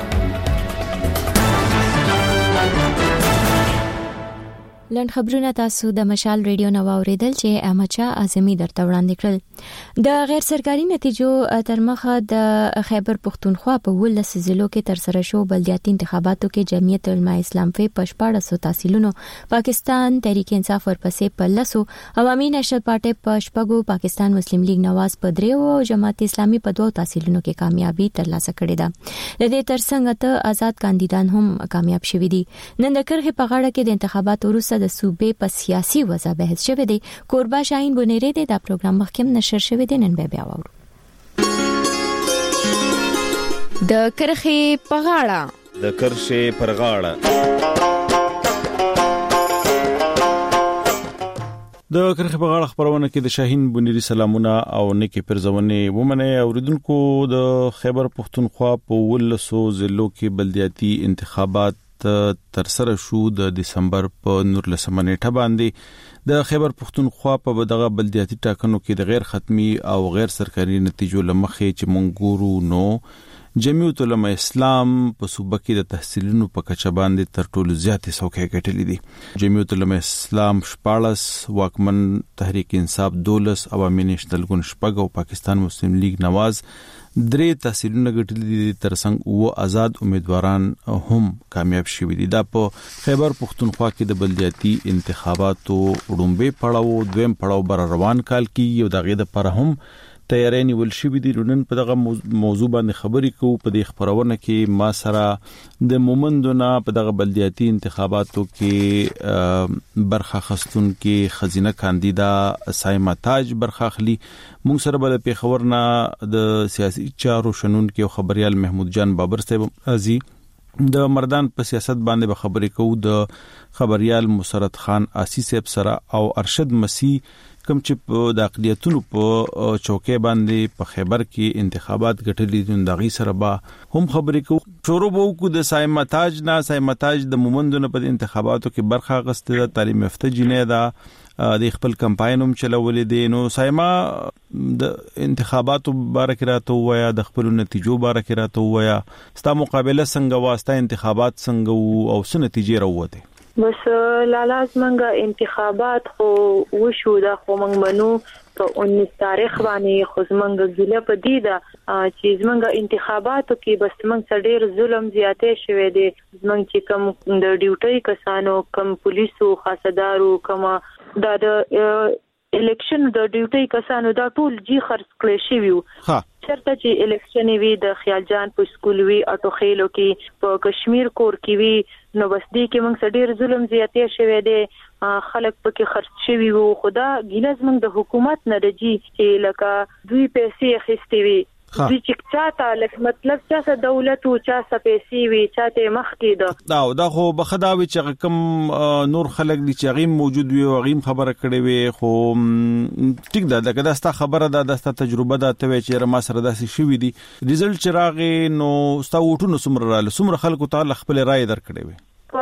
لند خبرونه تاسو د مشال ریډیو نو اوریدل چې احمدشاه اعظمي درته وړاندې کړل. د غیر سرکاري نتیجو تر مخه د خیبر پختونخوا په ولس ضلعو کې تر سره شو بلدیاتي انتخاباتو کې جمعیت علماء اسلام په پښپاړه سو تحصیلونو پاکستان تحریک انصاف ورپسې په لسو عوامي نشل پارټي پښپغو پاکستان مسلم لیگ نواز پدریو او جماعت اسلامي په دوه تحصیلونو کې کامیابی ترلاسه کړې ده. د دې ترڅنګ ته آزاد کاندیدان هم کامیاب شوي دي. نن د کرخه په غاړه کې د انتخاباتو وروسته د صوبې په سیاسي وضع بحث شوه دی. کوربا شاهین بونیری د پروګرام مخکم نشر شوه دی نن به بیا وورو. د کرخه په غاړه د کرخه پر غاړه د کرخه په غاړه خبرونه کې د شاهین بونیری سلامونه او نیکی پرزونه ومنه اوریدونکو. د خیبر پختونخوا په ولسو ضلعو کې بلدیاتي انتخابات تر سره شو د دسمبر په نورلسمه نیټه باندې. د خیبر پختونخوا په دغه بلدیاتي ټاکنو کې د غیر ختمي او غیر سرکاري نتیجو لمخې چې مونږ نو جمعیت علماء اسلام په صوبه کې د تحصیلونو په کچه باندې تر ټولو زیاتې څوکۍ ګټلې دي. جمعیت علماء اسلام شپاړس، واکمن تحریک انصاف دولس، عوامي نېشنل ګوند شپږ او پاکستان مسلم لیگ نواز درې تحصیلونه ګټلې دي. ترڅنګ و آزاد امیدواران هم کامیاب شوي دي. دا په خیبر پختونخوا کې د بلدیاتي انتخاباتو وړاندې پړاو دویم پړاو بر روان کال کې یو دغه د پر هم تیارې نیول شوې دي. نن په دغه موضوع باندې خبرې کوو. په دې خبرونه کې ما سره د مومندونه په دغه بلدیاتي انتخاباتو کې برخه خستون کې خزینه کاندیدا سایما تاج برخه اخلي. موږ سره بل په خبرنا د سیاسي چارو شنون کې خبريال محمود جان بابر صاحب ازي د مردان په سیاست باندې به خبرې کوو. د خبريال مسرت خان آسی صاحب سره او ارشد مسیح کوم چې په د اقلیتونو په چوکۍ باندې په خیبر کې انتخابات ګټلې دي دغه سره به هم خبرې کوو. شروع وکړو د سایما تاج نه. سایما تاج د مومندونو په انتخاباتو کې برخه اخیسته ده. تعلیم یافته جنې ده. د خپل کمپاین هم چلولې دي. نو سایما د انتخاباتو باره کې راته وایا، د خپل نتیجو باره کې راته وایا، ستا مقابله څنګه واسطه انتخابات څنګه او څه نتیجې راوته؟ بس لالاز منګه انتخابات خو وشو دا خو منګ منو په انیس تاریخ باندې خو زمنګ ضلع په دی دا چې زمنګ انتخاباتو کې بس منګ ډېر ظلم زیاتې شوې دي. زمنګ چې کم د ډیوټي کسانو، کم پولیسو، خاصدارو، کم دا د الیکشن د ډیوټي کسانو دا ټول جی خرڅ کړی شي وو چرته چې الیکشن وی د خیال جان په سکول وی اټو خېلو کې په کشمیر کور کې وی نو بس دې کې موږ ډېر ظلم زیاتې شوی دی خلک پکې خرڅ شوی وو خدا ګینز موږ د حکومت نه رجی چې لکه دوی پیسې اخیستې وي دوی چې چاته لکه مطلب چې دولت او چا سپېسي وي چاته مخ کې دا دا خو بخداوي چې کوم نور خلک دي چې غیم موجود وي او غیم خبره کړي وي خو ټیک ده دا کدا ستا خبره ده د ستا تجربه ده ته چې ما سره داسې شوی دي ریزلټ چې راغی نو ستا وټونو سمره رااله سمره خلکو ته خپل رائے درکړي وي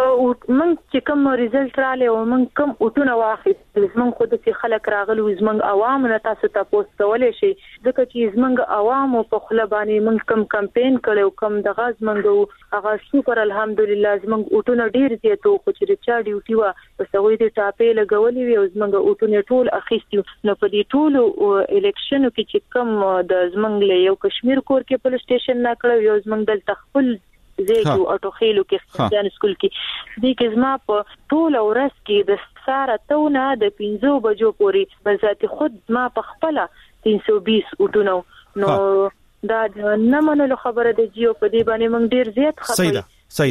من چې کوم ریزلټ رااله او من کوم اوټونه واخیست زمون خود چې خلک راغلو زمونږ عوام نه تاسو ته پوسټ کولای شي ځکه چې زمونږ عوام په خلبانی من کوم کمپاین کړو کوم د غاز منګو هغه شکر الحمدلله زمونږ اوټونه ډیر زیاتو خو چې چا ډیوټي وا پس هغه دې ټاپې لګولې وي او زمونږ اوټونه ټول اخیستو نو په دې ټول الیکشن کې چې کوم د زمونږ له یو کشمیر کور کې پولیس سټیشن نه کړو یو زمونږ د تخپل زیګو اټو خېلو کې ځان سکول کې دې کې زما په ټول ورځ کې د ساره تونه د پنځو بجو پورې بذات خود ما په خپل تین سو بیس وټونو نو دا نه منلو خبره د جیو په دې باندې موږ ډیر زیات خبرې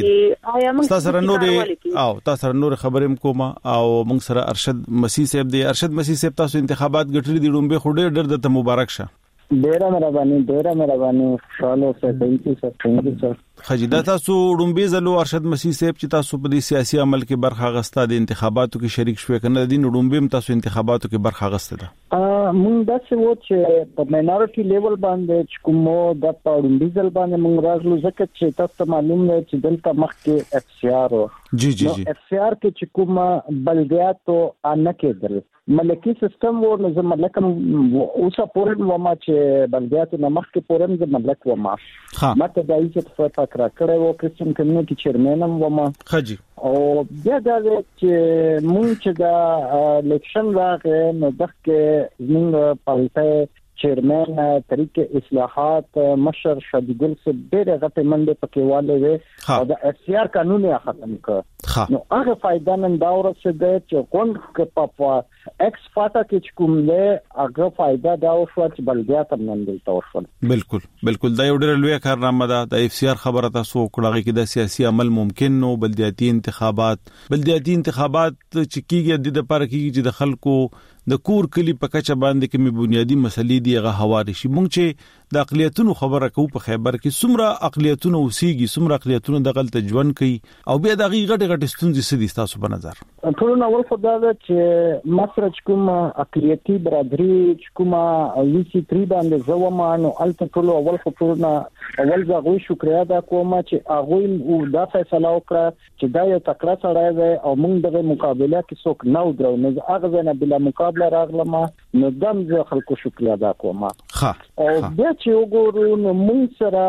سید تاسو سره نور او تاسو سره نور خبرې کومه او موږ سره ارشد مسیح صاحب دی ارشد مسیح صاحب تاسو انتخابات ګټلې دي ډومبه خډه ډېر د مبارک شه ډیره مهرباني ډیره مهرباني خوشاله اوسئ ثانک یو سر ثانک یو سر خجیدا تاسو ډومبه زلو ارشد مسیح صاحب چې تاسو په دې سیاسي عمل کې برخه غسته د انتخاباتو کې شریک شوي کنه د ډومبه تاسو انتخاباتو کې برخه غسته ده ا مونږ د څه و چې په ماینورټي لیول باندې چې کومو د ډومبه زل باندې مونږ راځو ځکه چې تاسو معلوم دی چې دلته مخکې اف سی آر جی جی جی اف سی آر کې چې کومه بلدیاتو ان کېدل ملکی سیستم و نو ملکم اوسه پورن و ما چې بلدیاتو نه مخکې پورن د ملک و ما ماته دای چې په فکر کړه و کرسچن کمیونټي چیرمنم و ما خجی او بیا دا چې مونږ چې دا الیکشن راغی نو دغه زموږ پالته چیرمن طریقې اصلاحات مشر شادیګل سے ډېر غټه منډه پکې والے وي او د اف سی آر قانون یې ختم کړ نو هغه فائدہ نن دا ورسې ده چې کون په ایکس فاټا کې کوم له هغه فائدہ دا او چې بلدیات نن دلته ورسول بالکل بالکل دا یو ډېر لوی کارنامه ده د اف سی آر خبره تاسو کړه کې د سیاسي عمل ممکن نو بلدیاتي انتخابات بلدیاتي انتخابات چې کیږي د لپاره کیږي چې د خلکو د کور کلی په کچه باندې کې می بنیادی مسلې دی هغه حواله شي مونږ چې د اقلیتونو خبره کوو په خیبر کې څومره اقلیتونو اوسېږي څومره اقلیتونو د غلط ژوند کوي او بیا د غي غټ غټ ستونزې سدي تاسو په نظر ټول نو ول خدای دا چې مصر کوم اقلیتي برادری کوم یو سی تری باندې زوما نو الته ټول اول خطرونه اول ځغوي شکریا دا کومه چې هغه او دا فیصله وکړه چې دا یو تکړه سړی دی او موږ دغه مقابله کې څوک نه ودرو نو هغه نه بلا مقابله راغلم نو دم زه خلکو شکریا دا کومه ها او بیا چې وګورو نو موږ سره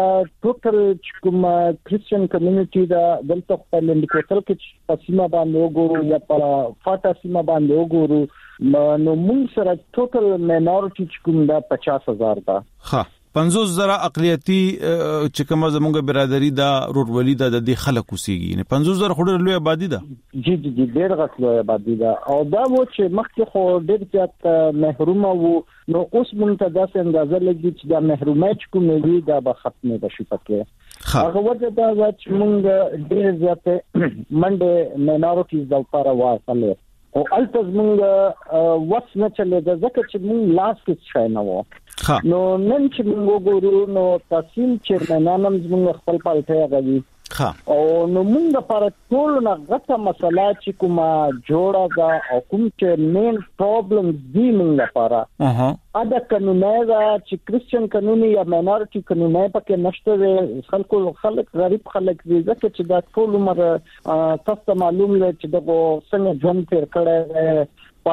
ټوټل کوم کرسچن کمیونټي دا دلته په لندکوتل کې په سیمه باندې وګورو یا په فاټا سیمه باندې وګورو نو موږ سره ټوټل ماینورټي کوم دا پچاس هزار دا ها پنځوس زره اقلیتي چې کومه زموږ برادری دا رورولي دا د خلکو سیږي نه پنځوس زره خوري لوی آبادی ده جی جی جی ډېر غټ لوی آبادی ده او دا و چې مخکې خو ډېر زیات محروم وو نو اوس مونږ ته داسې اندازه لګي چې دا محرومیت کوم وی دا به ختمه بشي پکې هغه وجه دا چې مونږ ډېر زیات منډه ماینورټیز د لپاره واصله او التز مونږ وڅ نه چلے دا ځکه چې مونږ لاس کې شای نه وو نو نن چې موږ وګورو نو تحصیل چیرمنانم زموږ خپل پالته غوي او نو موږ لپاره ټول نه غټه مسله چې کومه جوړه ده او کوم چې مین پرابلم دی موږ لپاره اها ادا قانوني دا چې کرسچن قانوني یا ماینورټي قانوني پکې نشته خلکو خلک غریب خلک دي ځکه چې دا ټول عمر تاسو معلوم دی چې دغه څنګه ژوند تیر کړی په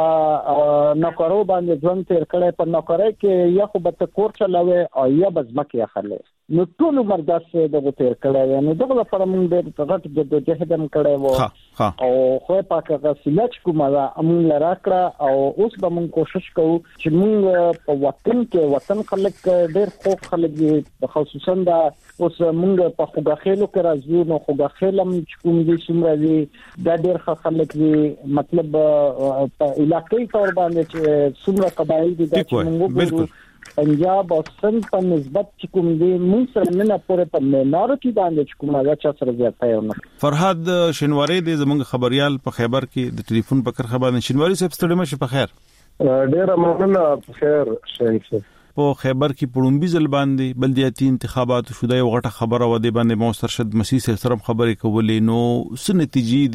نوکرو باندې ژوند تیر کړی په نوکرۍ کې یا خو به کور چلاوي او یا بزمکه اخلي نو ټول عمر داسې دغه تیر کړی نو دغه لپاره موږ د غټ جدوجہد هم کړی وو او خو پاکه غسیلچ کومه امون لرا کړه او اوس به موږ کوشش کوو چې موږ په وطن کې وطن خلک ډېر خو خلک دي خصوصا دا اوس موږ په خوګاخېلو کې راځو نو خوګاخېلم چې کوم دي څومره دي دا ډېر خلک دي مطلب علاقې تور باندې چې څومره قبایل دي چې موږ ګورو پنجاب او سند په نسبت چې کوم دي موږ سره نه پورې په منارو کې باندې کوم هغه چا سره زیاته نه. فرهاد شینواری د زمونږ خبريال په خیبر کې د ټلیفون په کر خبر شینواری صاحب ستړي مشه په خیر. ډیر مننه په خیر شین. په خیبر کې پړومبي ځل باندې بلدیاتي انتخابات شوه یو غټه خبره و دی باندې موثر شد مسیح سره خبرې کولې نو څه نتیجې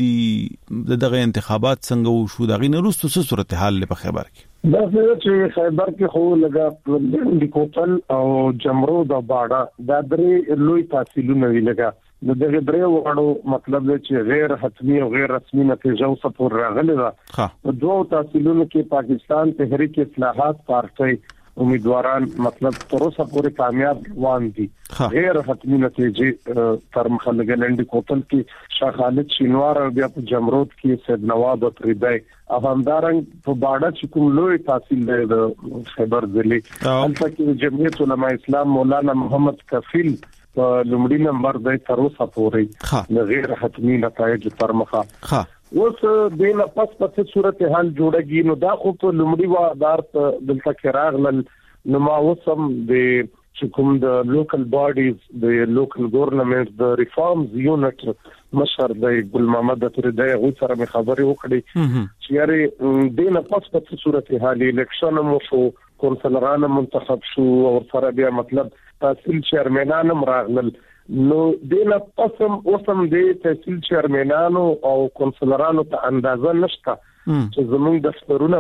دي دغه انتخابات څنګه شو دغه نورستو څه صورتحال په خیبر کې؟ دا چې خیبر کې خو لګا د کوتل او جمرود او باډا دا درې لوی تحصیلونه وی لګا د دغه درې وړو مطلب چې غیر حتمی او غیر رسمي نتیجه او سپور راغلی دا په دوه تحصیلونو کې پاکستان تحریک اصلاحات پارټي امیدواران مطلب تر اوسه پورې کامیاب روان دي. غیر حتمی نتیجه تر مخلګلند کوتل کې شاه خالد شینوار او بیا په جمرود کې سید نواب پریدای افهمدارنګ په باډا چې کوم لوی تحصیل دی د خیبر ضلع هلته کې جمعیت علماء اسلام مولانا محمد کفیل په لومړي نمبر دی تر اوسه پورې د غیر حتمی نتایج پر مخه اوس د نه پس په صورت حال جوړږي نو دا خو په لومړي وادار دلته کې راغلل نو ما وسم د کوم د لوکل باډیز د لوکل ګورنمنت د ریفارمز یونټ مشر د ګل محمد پردای غو سره مې خبرې وکړې چې یاري د نه پس په صورت حال الیکشن مو شو کونسلران منتخب شو او سره بیا مطلب تحصیل چیرمنان راغلل نو دینه پسم اوسم د تحصیل چیرمنانو او کونسلرانو ته اندازه نشته چې زموږ دفترونه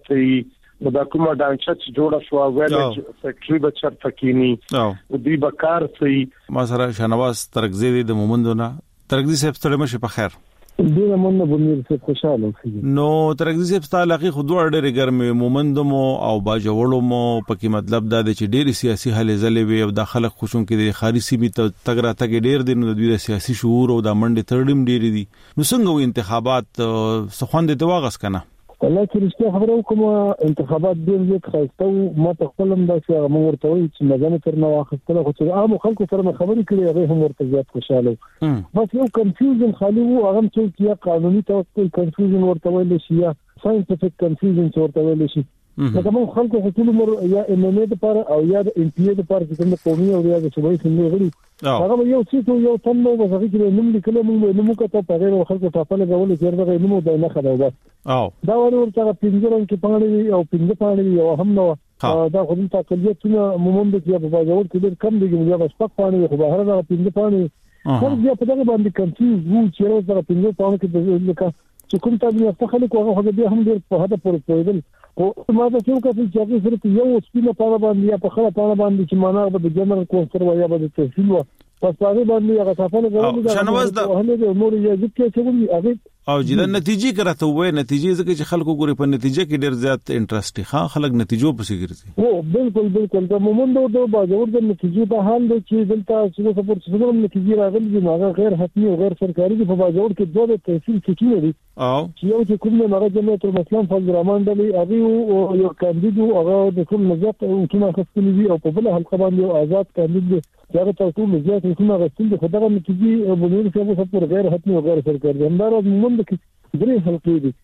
بچرته د کومه ډانچه چې جوړه شو ویلج فیکټری بچرته کینی او دی بکار سي ما سره شنواز ترغزی د مومندونه ترغزی صاحب ستړي مشه په خیر ډیر مننه بنیر څه خوشاله اوسئ. نو ترغزی صاحب تعالی خو دوه ډېر ګرمه مومندمو او باجوړو مو پکې مطلب دا د چې ډېر سیاسي حل زلې وي او د خلک خوشون کې د خارجي می ته تګرا تګ ډېر دي نو د دوی سیاسي شعور او د منډه تړډم ډېر دي نو څنګه انتخابات سخوند ته واغس کنه الله چې رښتیا خبرو کوم انتخابات ډېر زیات خاصه ما ته خپلم دا چې هغه ورته وي چې مګنه ترنه واخستله خو چې عام خلکو سره خبرې کړې هغه هم ورته زیات خوشاله بس یو کنفیوژن خالي وو هغه چې یا قانوني توګه کنفیوژن ورته ویل شي یا ساينټیفیک کنفیوژن ورته ویل شي لکه موږ خلکو خپل مر یا ام ام ای لپاره او یا د ام پی ای لپاره چې کوم قومي او یا د صوبایي څنګه غړي هغه یو څه یو تم نو وځي چې نوم لیکل موږ نوم کته په غیر خلکو ټاپل غوول چې دغه نوم د نه خبره ده او دا ورته پنځرن کې پاڼې او پنځه پاڼې او هم نو دا خو د تاکلیتونه مومند کې په باجوړ کې ډېر کم دي چې بس پک پاڼې خو بهر دا پنځه پاڼې خو بیا په دغه باندې کنفیوز وو چې دا پنځه پاڼې کې لکه چې کوم تاسو په خلکو هغه خو بیا هم ډېر په هدا پورې پوهیدل او ما دا چې کوم چې هغه سره یو سپینه پاڼه باندې یا په خله پاڼه باندې چې معنا به د جنرال کونسل یا به د تحصیل و پس هغه باندې هغه ټاپل غوړي دا شنواز دا هغه نور یې ځکه چې وایي هغه او جدا نتیجې کرته وای نتیجې ځکه چې خلکو ګوري په نتیجه کې ډېر زیات انټرست ښه خلک نتیجو پسې ګرځي او بالکل بالکل دا مومند د باجوړ د نتیجې په حال دی چې دلته څه سپورت څه نتیجې راغلي دي هغه غیر حتمي او غیر سرکاري دي په باجوړ کې دوه تحصیل کیږي دي او چې یو چې کوم نه هغه جمعیت الاسلام فضل الرحمن دی هغه یو کاندید هغه د کوم نظارت او ټول خپل دي او په بل حلقه باندې آزاد کاندید دی هغه ټول نظارت کوم غوښتل دي خدای نتیجې بنور څه سپورت غیر حتمي او غیر سرکاري همدارس مومند کې درې حلقې دي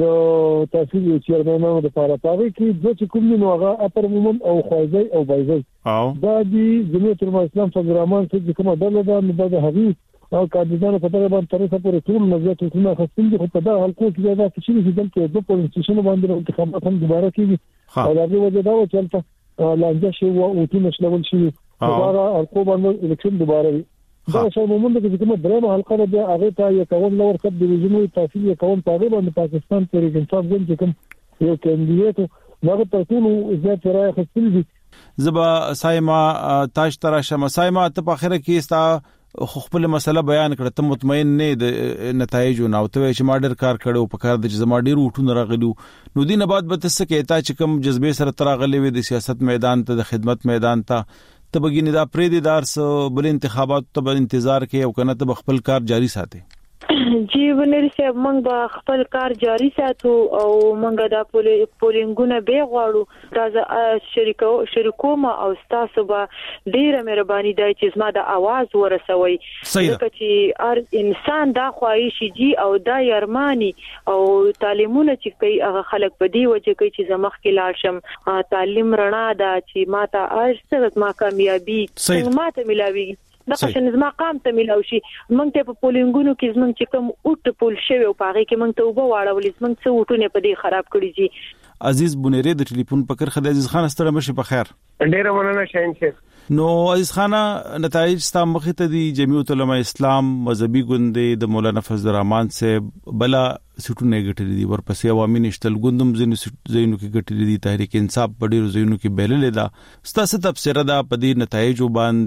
د تحصیل چیرمنانو لپاره پاره کې د چې کوم نو هغه اپر مومن او خوازي او بایزي دا دي جمعیت الاسلام فضل الرحمن چې کومه ډله ده د هغه او کاندیدانو په دغه باندې تر اوسه پورې ټول نظریات ټول خپل دي خو په دغه حلقو کې دا چې چې دلته د پولیسونو باندې انتخابات هم دوباره کیږي او دا به وجه دا و چې تلته لانجه شي او ټول نشلول شي دوباره حلقو باندې الیکشن دوباره دا چې مومند کې کومه درېمه حلقه ده هغه ته یو کول لور سب ډیویژنوي تحصیل یو کول په اړه باندې پاکستان تحریک انصاف ځین چې کوم یو کاندیدټ هغه ټول زیات راي خپل دي زبا سایما تاج ترا شمه سایما ته په اخر کې استا خپل مسله بیان کړه ته مطمئن نه د نتایج او ته چې ما ډېر کار کړو په کار د زما ډېر وټونه راغلو نو دینه بعد به تاسو کې تا چې کوم جذبه سره تراغلې وي د سیاست میدان ته د خدمت میدان ته ته بګینه دا پرې دي دار سو بل انتخابات ته به انتظار کې او کنه ته خپل کار جاری ساتي جیونر صاحب موږ به خپل کار جاري ساتو او موږ د پولینګونه به غواړو دا شریکو شریکو ما او تاسو به ډیره مهرباني دی چې زما د आवाज ورسوي ځکه چې هر انسان دا خواهشي دي او دا یارمانی او تعلیمونه چې کوي هغه خلک په دی وجه کوي چې زمخ کې لاړ شم تعلیم رڼا ده چې ماته اجازه ما کامیابی ماته ملاوي دا چې نظم قام ته ملاوي شي موږ ته په پولینګونو کې زمونږ چې کوم اوټ پول شوی او پاره کې موږ ته وبو واړول زمونږ څه اوټونه په دې خراب کړی دي. عزیز بونيري د ټلیفون په کر خدای عزیز خان ستړي مشه په خیر. ډیره مننه شاین شیخ. نو عزیز خان نتایج ستا مخ ته دي جمعیت العلماء اسلام مذهبي ګوندې د مولانا فضل الرحمن صاحب بلا سټونه ګټلې دي ورپسې عوامي نشتل ګوندم زینو زینو کې ګټلې دي تحریک انصاف په ډیرو زینو کې بیللې ده ستاسو تفسیر ده په دې نتایج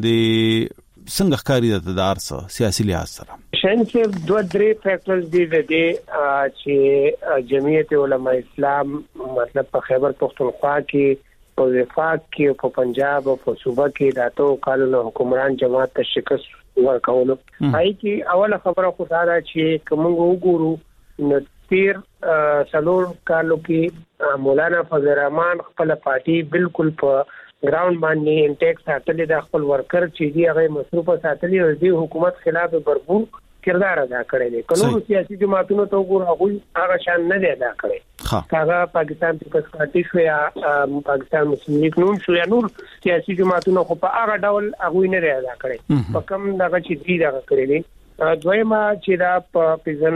باندې څنګه ښکاری ده تدار سره سیاسي لحاظ سره شین چې دوه درې فیکټرز دي د دې چې جمعیت العلماء اسلام مطلب په خیبر پختونخوا کې په وفاق کې په پنجاب او په صوبه کې داتو قانون حکمران جماعت ته شکست ورکول هاي کې اوله خبره خو دا چې کوم وګورو نو تیر سلور کالو کې مولانا فضل الرحمن خپل پارټي بالکل په ګراوند باندې انټیک ساتلې د خپل ورکر چې دی هغه مصروفه ساتلې او د حکومت خلاف بربور کردار ادا کړی دی. کله سیاسي جماعتونو ته وګورئ هغه شان نه دی ادا کړی. هغه پاکستان پیپلز پارټي شو یا پاکستان مسلم لیگ نون شو یا نور سیاسي جماعتونو خو په هغه ډول هغه نه دی ادا کړی. په کوم دغه چې دی دغه کړی دی. دویمه چې دا په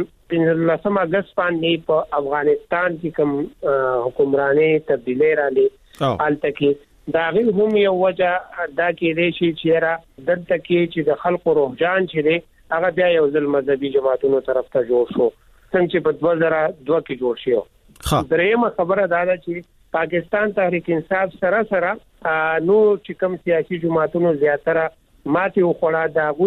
پنځلسم اگست باندې په افغانستان کې کوم حکمراني تبدیلی رالی الته کې دا غل هم یو وجه دا کې دی چې را دلته کې چې د خلکو روحجان چې دی هغه بیا یو ځل مذهبي جماعتونو طرف ته جوړ شو څنګه چې په دوه زره دوه کې جوړ شو. درېمه خبره دا ده چې پاکستان تحریک انصاف سره سره نو چې کوم سیاسي جماعتونو زیاتره ماته وخوړه دا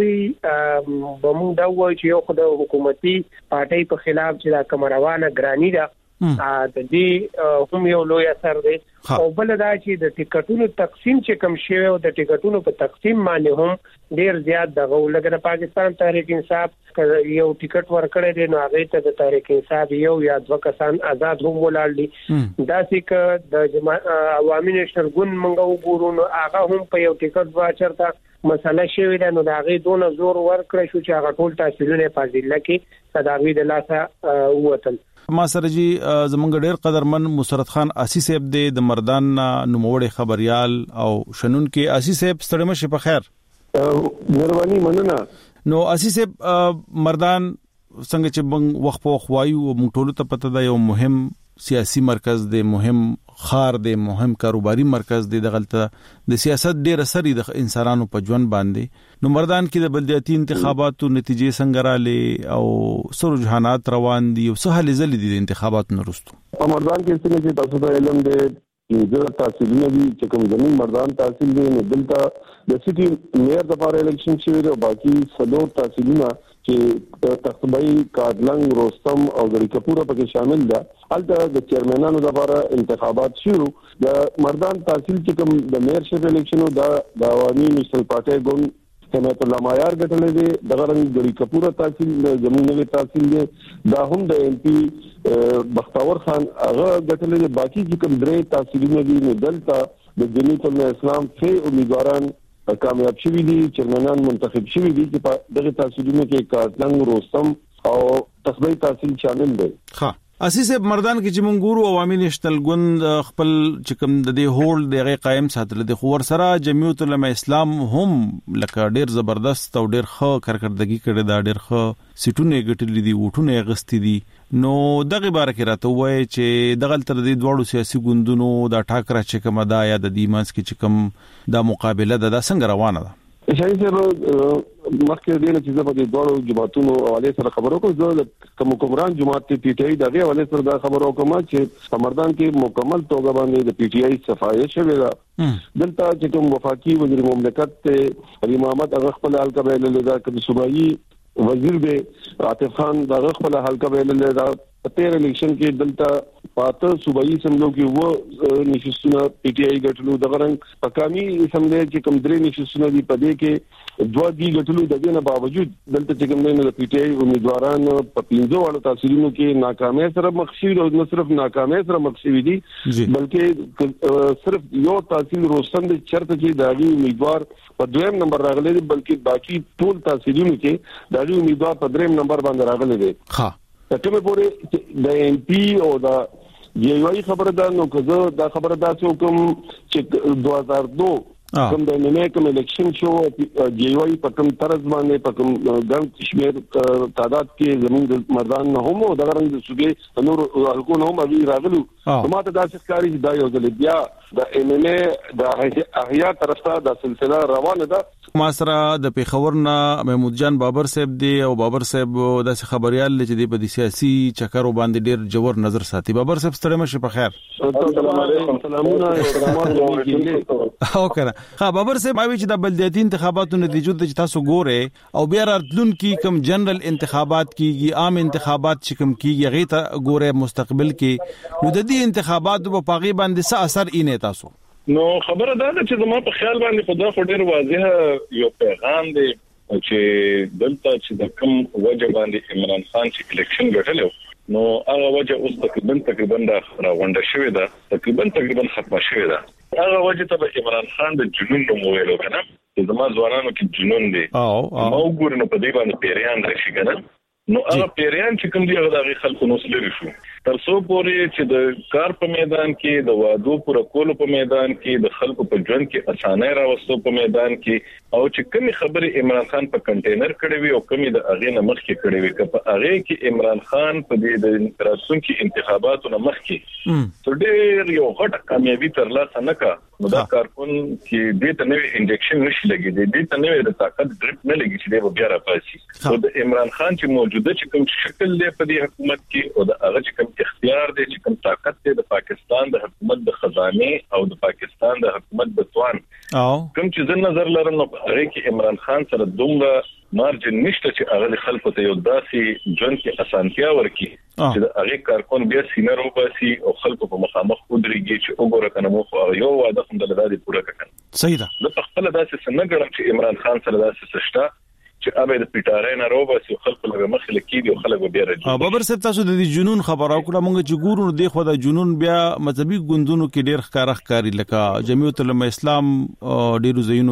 وی بمون دا وایي چې یو خدای حکومتي پارټي په خلاف چې دا کمروانه ګرانی ده د دې هم یو لوی اثر دی او بل دا چې د ټیکټونو تقسیم چې کم شوی او د ټیکټونو په تقسیم باندې هم ډیر زیات دغه لګره پاکستان تحریک انصاف یو ټیکټ ورکړی دی نو هغه ته د تحریک انصاف یو یا دوه کسان آزاد هم ولاړ دي دا چې د عوامي نشر ګوند منغو ګورو نو هغه هم په یو ټیکټ واچرته مسله شوی ده نو دا غي دونه زور ورکړی شو چې هغه ټول تحصیلونه په ځله کې صداوی د لاسه ووتل. ما سره جی زمونږ ډېر قدرمن مسرت خان آسی صاحب د مردان نوموړي خبريال او شنن کې آسی صاحب ستړي مشه په خیر. مهرباني مننه. نو آسی صاحب مردان څنګه چې بنګ وخت په خوایو مونږ ټول ته پته ده یو مهم سیاسي مرکز دی مهم خار دی مهم کاروباري مرکز دی دغلطه د سیاست ډیر اثر د انسانانو په ژوند باندې نو مردان کې د بلدیاتي انتخاباتو نتیجې څنګه رااله او سر رجحانات روان دي او څه حل زل دي د انتخاباتو نرستو په مردان کې څنګه چې تاسو ته علم دی د تحصیلونه دي چې کوم زمين مردان تحصیل دي نو دلته د سټي میئر د لپاره الیکشن شوی او باقي څلور تحصیلونه چې تخبئی کادلنګ روستم او غړي کپوره پکې شامل ده البته د چیرمنانو لپاره انتخابات شروع د مردان تحصیل چې کوم د میئرشپ الیکشن دا د عوامي نېشنل پارټي ګوند حمایت الله معیار ګټلې دي دغه رنګ غړي کپوره تحصیل زمونږه تحصیل دي دا هم د ایم پی بختاور خان هغه ګټلې دي باقي چې کوم درې تحصیلونه دي نو دلته د جمعیت العلماء اسلام په امیدواران کامیاب شوی دي چیرمنان منتخب شوی دي چې په دغه تحصیلونو کې کارتلنګ روستم او تخبئی تحصیل شامل دي. ها اساس مردان کې چې مونږ ګورو عوامي نشتل ګوند خپل چې کوم د دې هول دغه قائم ساتل دي خو ور سره جمعیت العلماء اسلام هم لکه ډیر زبردست او ډیر ښه کارکړدګي کړي دا ډیر ښه سټونه ګټلې دي وټونه غستې دي نو دغه بار کې راته وای چې دغه تر دې دوړو سیاسي ګوندونو دا ټاکره چې کوم دا یا د دیمانس کې چې کوم دا مقابله ده دا څنګه روانه ده شای صاحب مخکې دې نه چې په دې دوړو جماعتونو حواله سره خبرو کوم د کوم کومران جماعت ته پی ټ آی دغه حواله سره دا خبرو کوم چې سمردان کې مکمل توګه باندې د پی ټ آی صفایي شوی دا دلته چې کوم وفاقي وزیر مملکت ته علي محمد هغه خپل حلقه ویل دا چې صوبایي وزیر به عاطف خان دغه خپل حلقه ویل دا تیر الیکشن کې دلته پاته صوبایي اسمبلی کې وو نشستونه پی ټی آی ګټلو د غرنګ پکامي اسمبلی چې کوم درې نشستونه دي پدې کې دوه دی ګټلو د دې نه باوجود دلته چې کوم نه د پی ټی آی امیدواران په پینځو والو تحصیلونو کې ناکامۍ سره مخ شي او نه صرف ناکامۍ سره مخ شي دي بلکې صرف یو تحصیل روستند چرته چې داغي امیدوار په دویم نمبر راغلي دي بلکې باقي ټول تحصیلونو کې داغي امیدوار په دریم نمبر باندې راغلي دي ها تکمه پورې د ایم پی او د جیوای خبره ده نو که زه دا خبره ده کوم چې دوه هزار دو کوم د نمې کوم الیکشن شو جیوای په کوم طرز باندې په کوم ګڼ کشمیر تعداد کې زموږ مردان نه هم او د غرنګ د صوبې نور حلقو نه هم اوی راغلو ما ته دا ښکاری دا یو ځل بیا د ام ان ا د احیا طرفه د سلسله روانه ده ما سره د پیښور نه محمود جان بابر صاحب دی او بابر صاحب د خبريال چې د په سیاسي چکر باندې ډیر جوړ نظر ساتي. بابر صاحب ستړي مشه په خیر. السلام علیکم. سلامونه او کنه ها بابر صاحب اوی چې د بلدیاتي انتخاباتو نتیجو د تاسو ګوره او بیا راتلون کې کم جنرال انتخابات کیږي عام انتخابات چې کم کیږي غي ته ګوره مستقبل کې نو د دې انتخاباتو په پاغي باندې څه اثر اینه تاسو؟ نو خبره دا ده چې زما په خیال باندې خدا خو ډیر واضح یو پیغام دی چې دلته چې د کوم وجه باندې عمران خان چې الیکشن ګټلو نو هغه وجه اوس تقریبا تقریبا دا راونډه شوې ده تقریبا تقریبا ختمه شوې ده هغه وجه ته عمران خان د جنون نوم ویلو کنه چې زما ځوانانو کې جنون دی او او ګورنه په دې باندې پیریان راشي کنه نو هغه پیریان چې کوم دی هغه د خلکو نو سلري شو تر څو پورې چې د کار په میدان کې د وادو پر کولو په میدان کې د خلکو په ژوند کې اسانه راوستو په میدان کې او چې کومي خبرې عمران خان په کنټینر کړې وي او کومي د اغه نه مخ کې کړې وي که په اغه کې عمران خان په دې د راتلونکي انتخاباتو نه مخ کې څو ډېر یو غټ کامیابی ترلاسه نه کا نو دا کارکون چې دې ته نوې انجکشن نشي لګي دې ته نوې د طاقت ډریپ نه لګي چې د بیا راپاسي او د عمران خان چې موجوده چې کوم شکل دی په دې حکومت کې او د هغه چې کوم اختیار دی چې کوم طاقت دی د پاکستان د حکومت د خزانه او د پاکستان د حکومت د توان او کوم چې زه نظر لرم نو هغه کې عمران خان سره دومره مارجن نشته چې هغه خلکو ته یو داسې ژوند کې اسانتیا ورکړي چې د هغه کارکون بیا سینر وباسي او خلکو په مخامخ ودرېږي چې وګوره کنه مو خو یو واده هم د لادي پوره کړي صحیح ده زه په خپل داسې څنګه ګرم چې عمران خان سره داسې سشتا چې ابه د پیټارې نه روباسي خلکو له مخ لکې دي او خلک بیا راځي بابر صاحب تاسو د دې جنون خبره وکړه مونږ چې ګورو د خو د جنون بیا مذهبي ګوندونو کې ډېر ښکارا ښکاری لکه جمعیت العلماء اسلام ډېرو ځایونو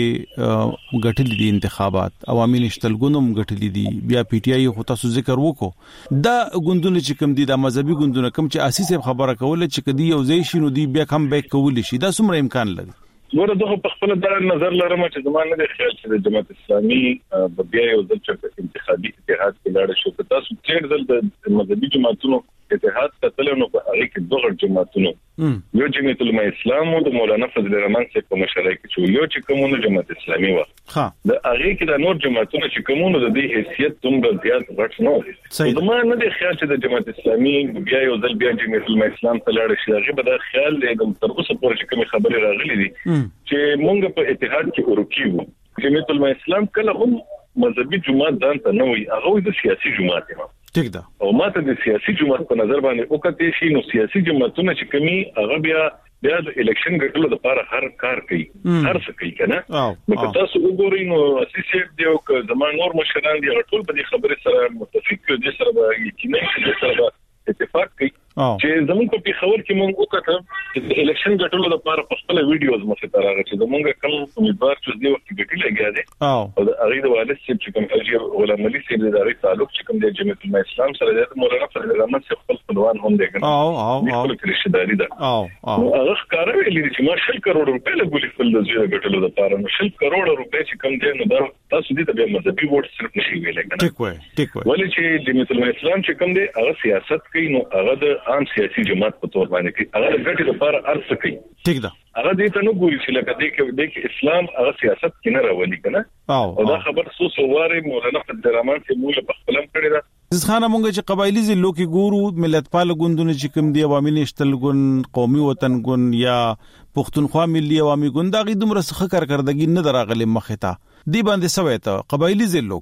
کې غټلې دي انتخابات عوامي نشتلګونم غټلې دي بیا پی ټی آی خو تاسو ذکر وکړو دا ګوندونه چې کوم دي د مذهبي ګوندونه کوم چې اساسي خبره کوله چې کدی یو ځای شینو دي بیا کم بیک کول شي دا څومره امکان لري؟ ګوره زه په خپل د نظر لرم چې زمانه د خیال چې د جماعت اسلامي په بیا یو ځل چې انتخابي اتحاد کې لاړ شو که تاسو څېړ ځل د مذهبي جماعتونو اتحاد کتل نو په هغه کې دوه جماعتونو یو جمعیت العلماء اسلام او د مولانا فضل الرحمن څخه په مشرۍ کې چې یو چې کومو جماعت اسلامي و ها د هغه کې د نور جماعتونو چې کومو د دې حیثیت دومره زیات غټ نه و زمانه د خیال چې د جماعت اسلامي بیا یو ځل بیا جمعیت العلماء اسلام ته لاړ شي هغه به د خیال لګم تر اوسه پورې چې کوم خبرې راغلي دي چې مونږ په اتحاد کې ورکیو جمعیت العلماء اسلام کله هم مذهبي جماعت ځان ته نه وي هغه د سیاسي جماعت دی ټیک ده او ماته د سیاسي جماعت په نظر باندې او کته شي نو سیاسي جماعتونه چې کمی هغه بیا بیا د الیکشن ګټلو لپاره هر کار کوي هر څه کوي کنه نو که تاسو وګورئ نو اساسي دی او که زمون نور مشران دي ټول په دې خبره سره متفق دي سره به یقیني دي سره اتفاق کوي چې زمون په پیښور کې مونږ وکړه چې د الیکشن ګټلو لپاره په خپل ویډیوز مخه تر هغه چې زمونږ کوم امیدوار چې دی وخت ګټي لګیا دي او د هغه د والد چې کوم اجي غلام علي سي د هغه تعلق چې کوم د جمعیت العلماء اسلام سره د مولانا فضل الرحمن څخه خپل خپلوان هم دي کنه او او او د رشداري ده او او هغه ښکارا ویلي چې ما شل کروڑ روپۍ له ګولې خپل د زیره ګټلو لپاره نو شل کروڑ روپۍ چې کوم دي نو دا تاسو دې ته به مذهبي ووټ صرف نشي ویلای کنه ټیک وای ټیک وای ولې چې جمعیت العلماء اسلام چې کوم دي هغه سیاست کوي نو هغه د عام سیاسي جماعت په تور باندې کوي هغه د ګټې لپاره ارڅ کوي ټیک ده هغه دې ته نو ګوري چې لکه دې کې دې کې اسلام هغه سیاست کې نه راولي کنه او دا خبر سو سواره مولانا فضل الرحمن چې موږ په خپلم کړی دا ځخانه مونږ چې قبایلی ضلعو کې ګورو ملت پال ګوندونه چې کوم دی عوامي نشتل ګوند قومي وطن ګوند یا پښتونخوا ملي عوامي ګوند دا غي دومره څه کار کردګي نه دراغلي مخه تا دی باندې سوي ته قبایلی ضلعو کې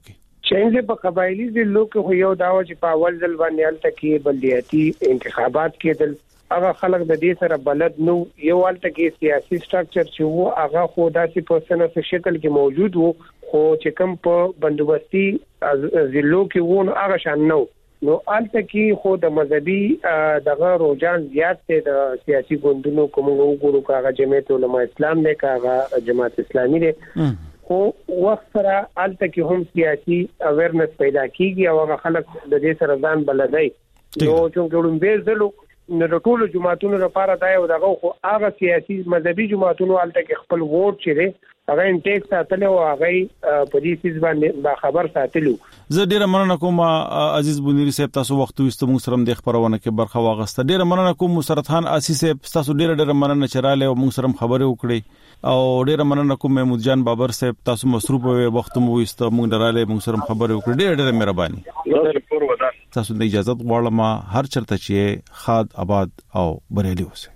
څنګه په قبایلی ضلعو کې یو داوا چې په اول ځل باندې الته کې بلدیاتي انتخابات کېدل هغه خلک د دې سره بلد نو یو الته کې سیاسي سټراکچر چې وو هغه خو داسې په سنه شکل کې موجود وو خو چې کوم په بندوبستي ضلعو کې وو هغه شان نو نو الته کې خو د مذهبي دغه روجان زیات دی د سیاسي ګوندونو کوم وګورو کاغه جمعیت علماء اسلام نه کاغه جماعت اسلامي دی خو وخت سره الته کې هم سیاسي اویرنس پیدا کیږي او هغه خلک د دې سره ځان بلدای نو چې کوم به ځلو نو د ټولو جماعتونو لپاره دا یو دغه خو هغه سیاسي مذهبي جماعتونو الته کې خپل ووټ چیرې هغه انټیک ساتل او هغه په دې سیس باندې با خبر ساتلو. زه ډیره مننه کوم عزیز بونیری صاحب تاسو وخت وستو موږ سره د خبرونه کې برخه واغسته. ډیره مننه کوم مسرت خان آسی صاحب تاسو ډیره ډیره مننه چراله او موږ سره خبرې وکړې او ډیره مننه کوم محمود جان بابر صاحب تاسو مصروف وخت مو وستو موږ دراله موږ سره خبرې وکړې. ډیره ډیره مهرباني. تاسو د اجازه غواړم هر چرته چې خاد آباد او بریالي اوسئ.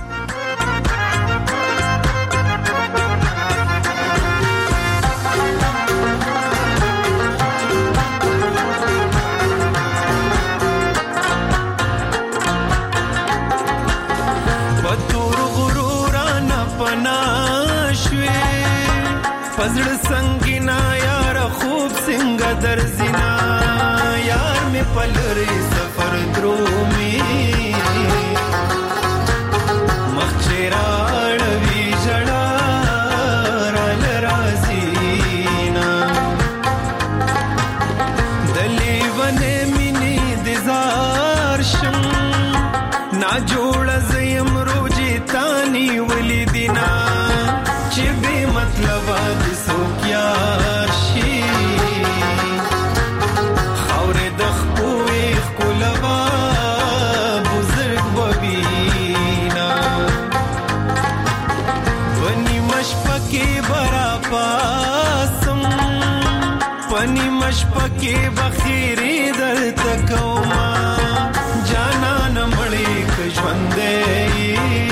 پزړ سنگینا یار خوب څنګه درځینا یار می پلری سفر درومي مخچراړ وی جړا رال رازینا دلی ونه مینی دزار شم نا جوړ زیم روجی تانی ولیدینا چې به مطلب د سوکیار شي خاور د خوې خلوا بزرګ وبینا ونی مشپکه برا پاسم پنی مشپکه بخیری در تکوما جانا نمړې ک ژوندې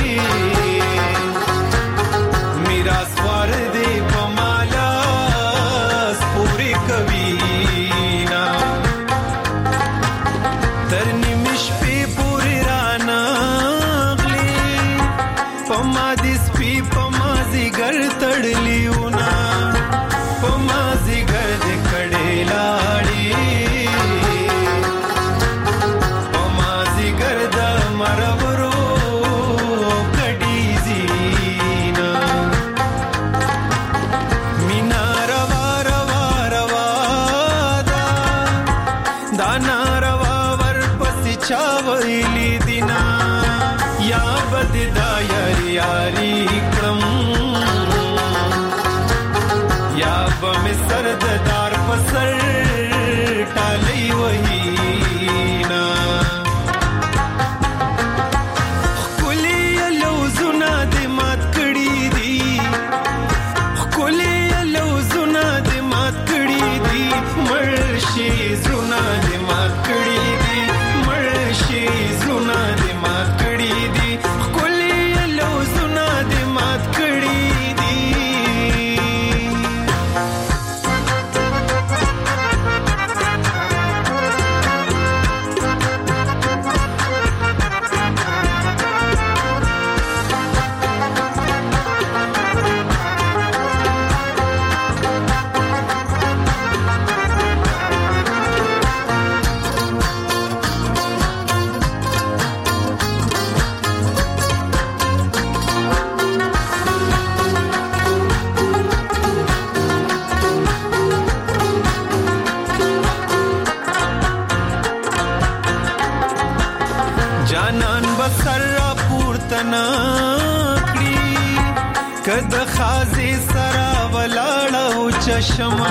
چشما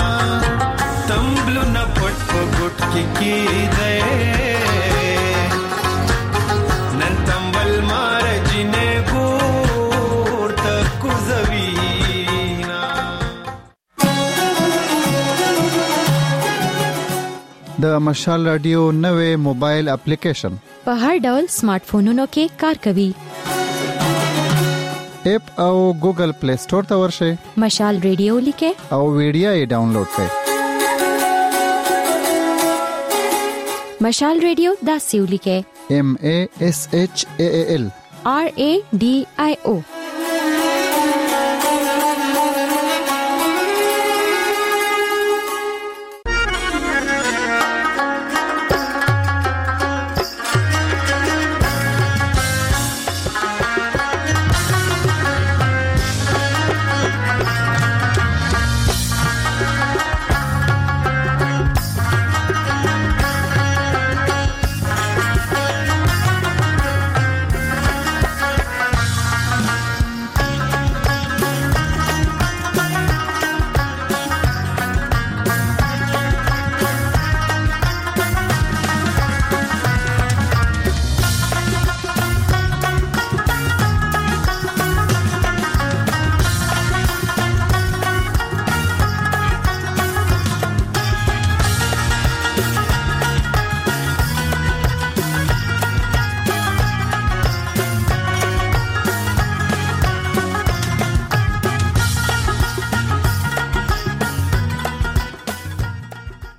تمبلو نه پټ په ګټ کې کې ده نن تمبل مار جنې ګور تک کوزوینا د مشال رادیو نوې موبایل اپلیکیشن په هر ډول سمارټ فونونو کې کار کوي. اپ او ګوګل پلی سٹور ته ورشئ. مشال ریډیو لیکه او ویډیو یې ډاونلوډ کړئ. مشال ریډیو دا سیولی کې M A S H A A L R A D I O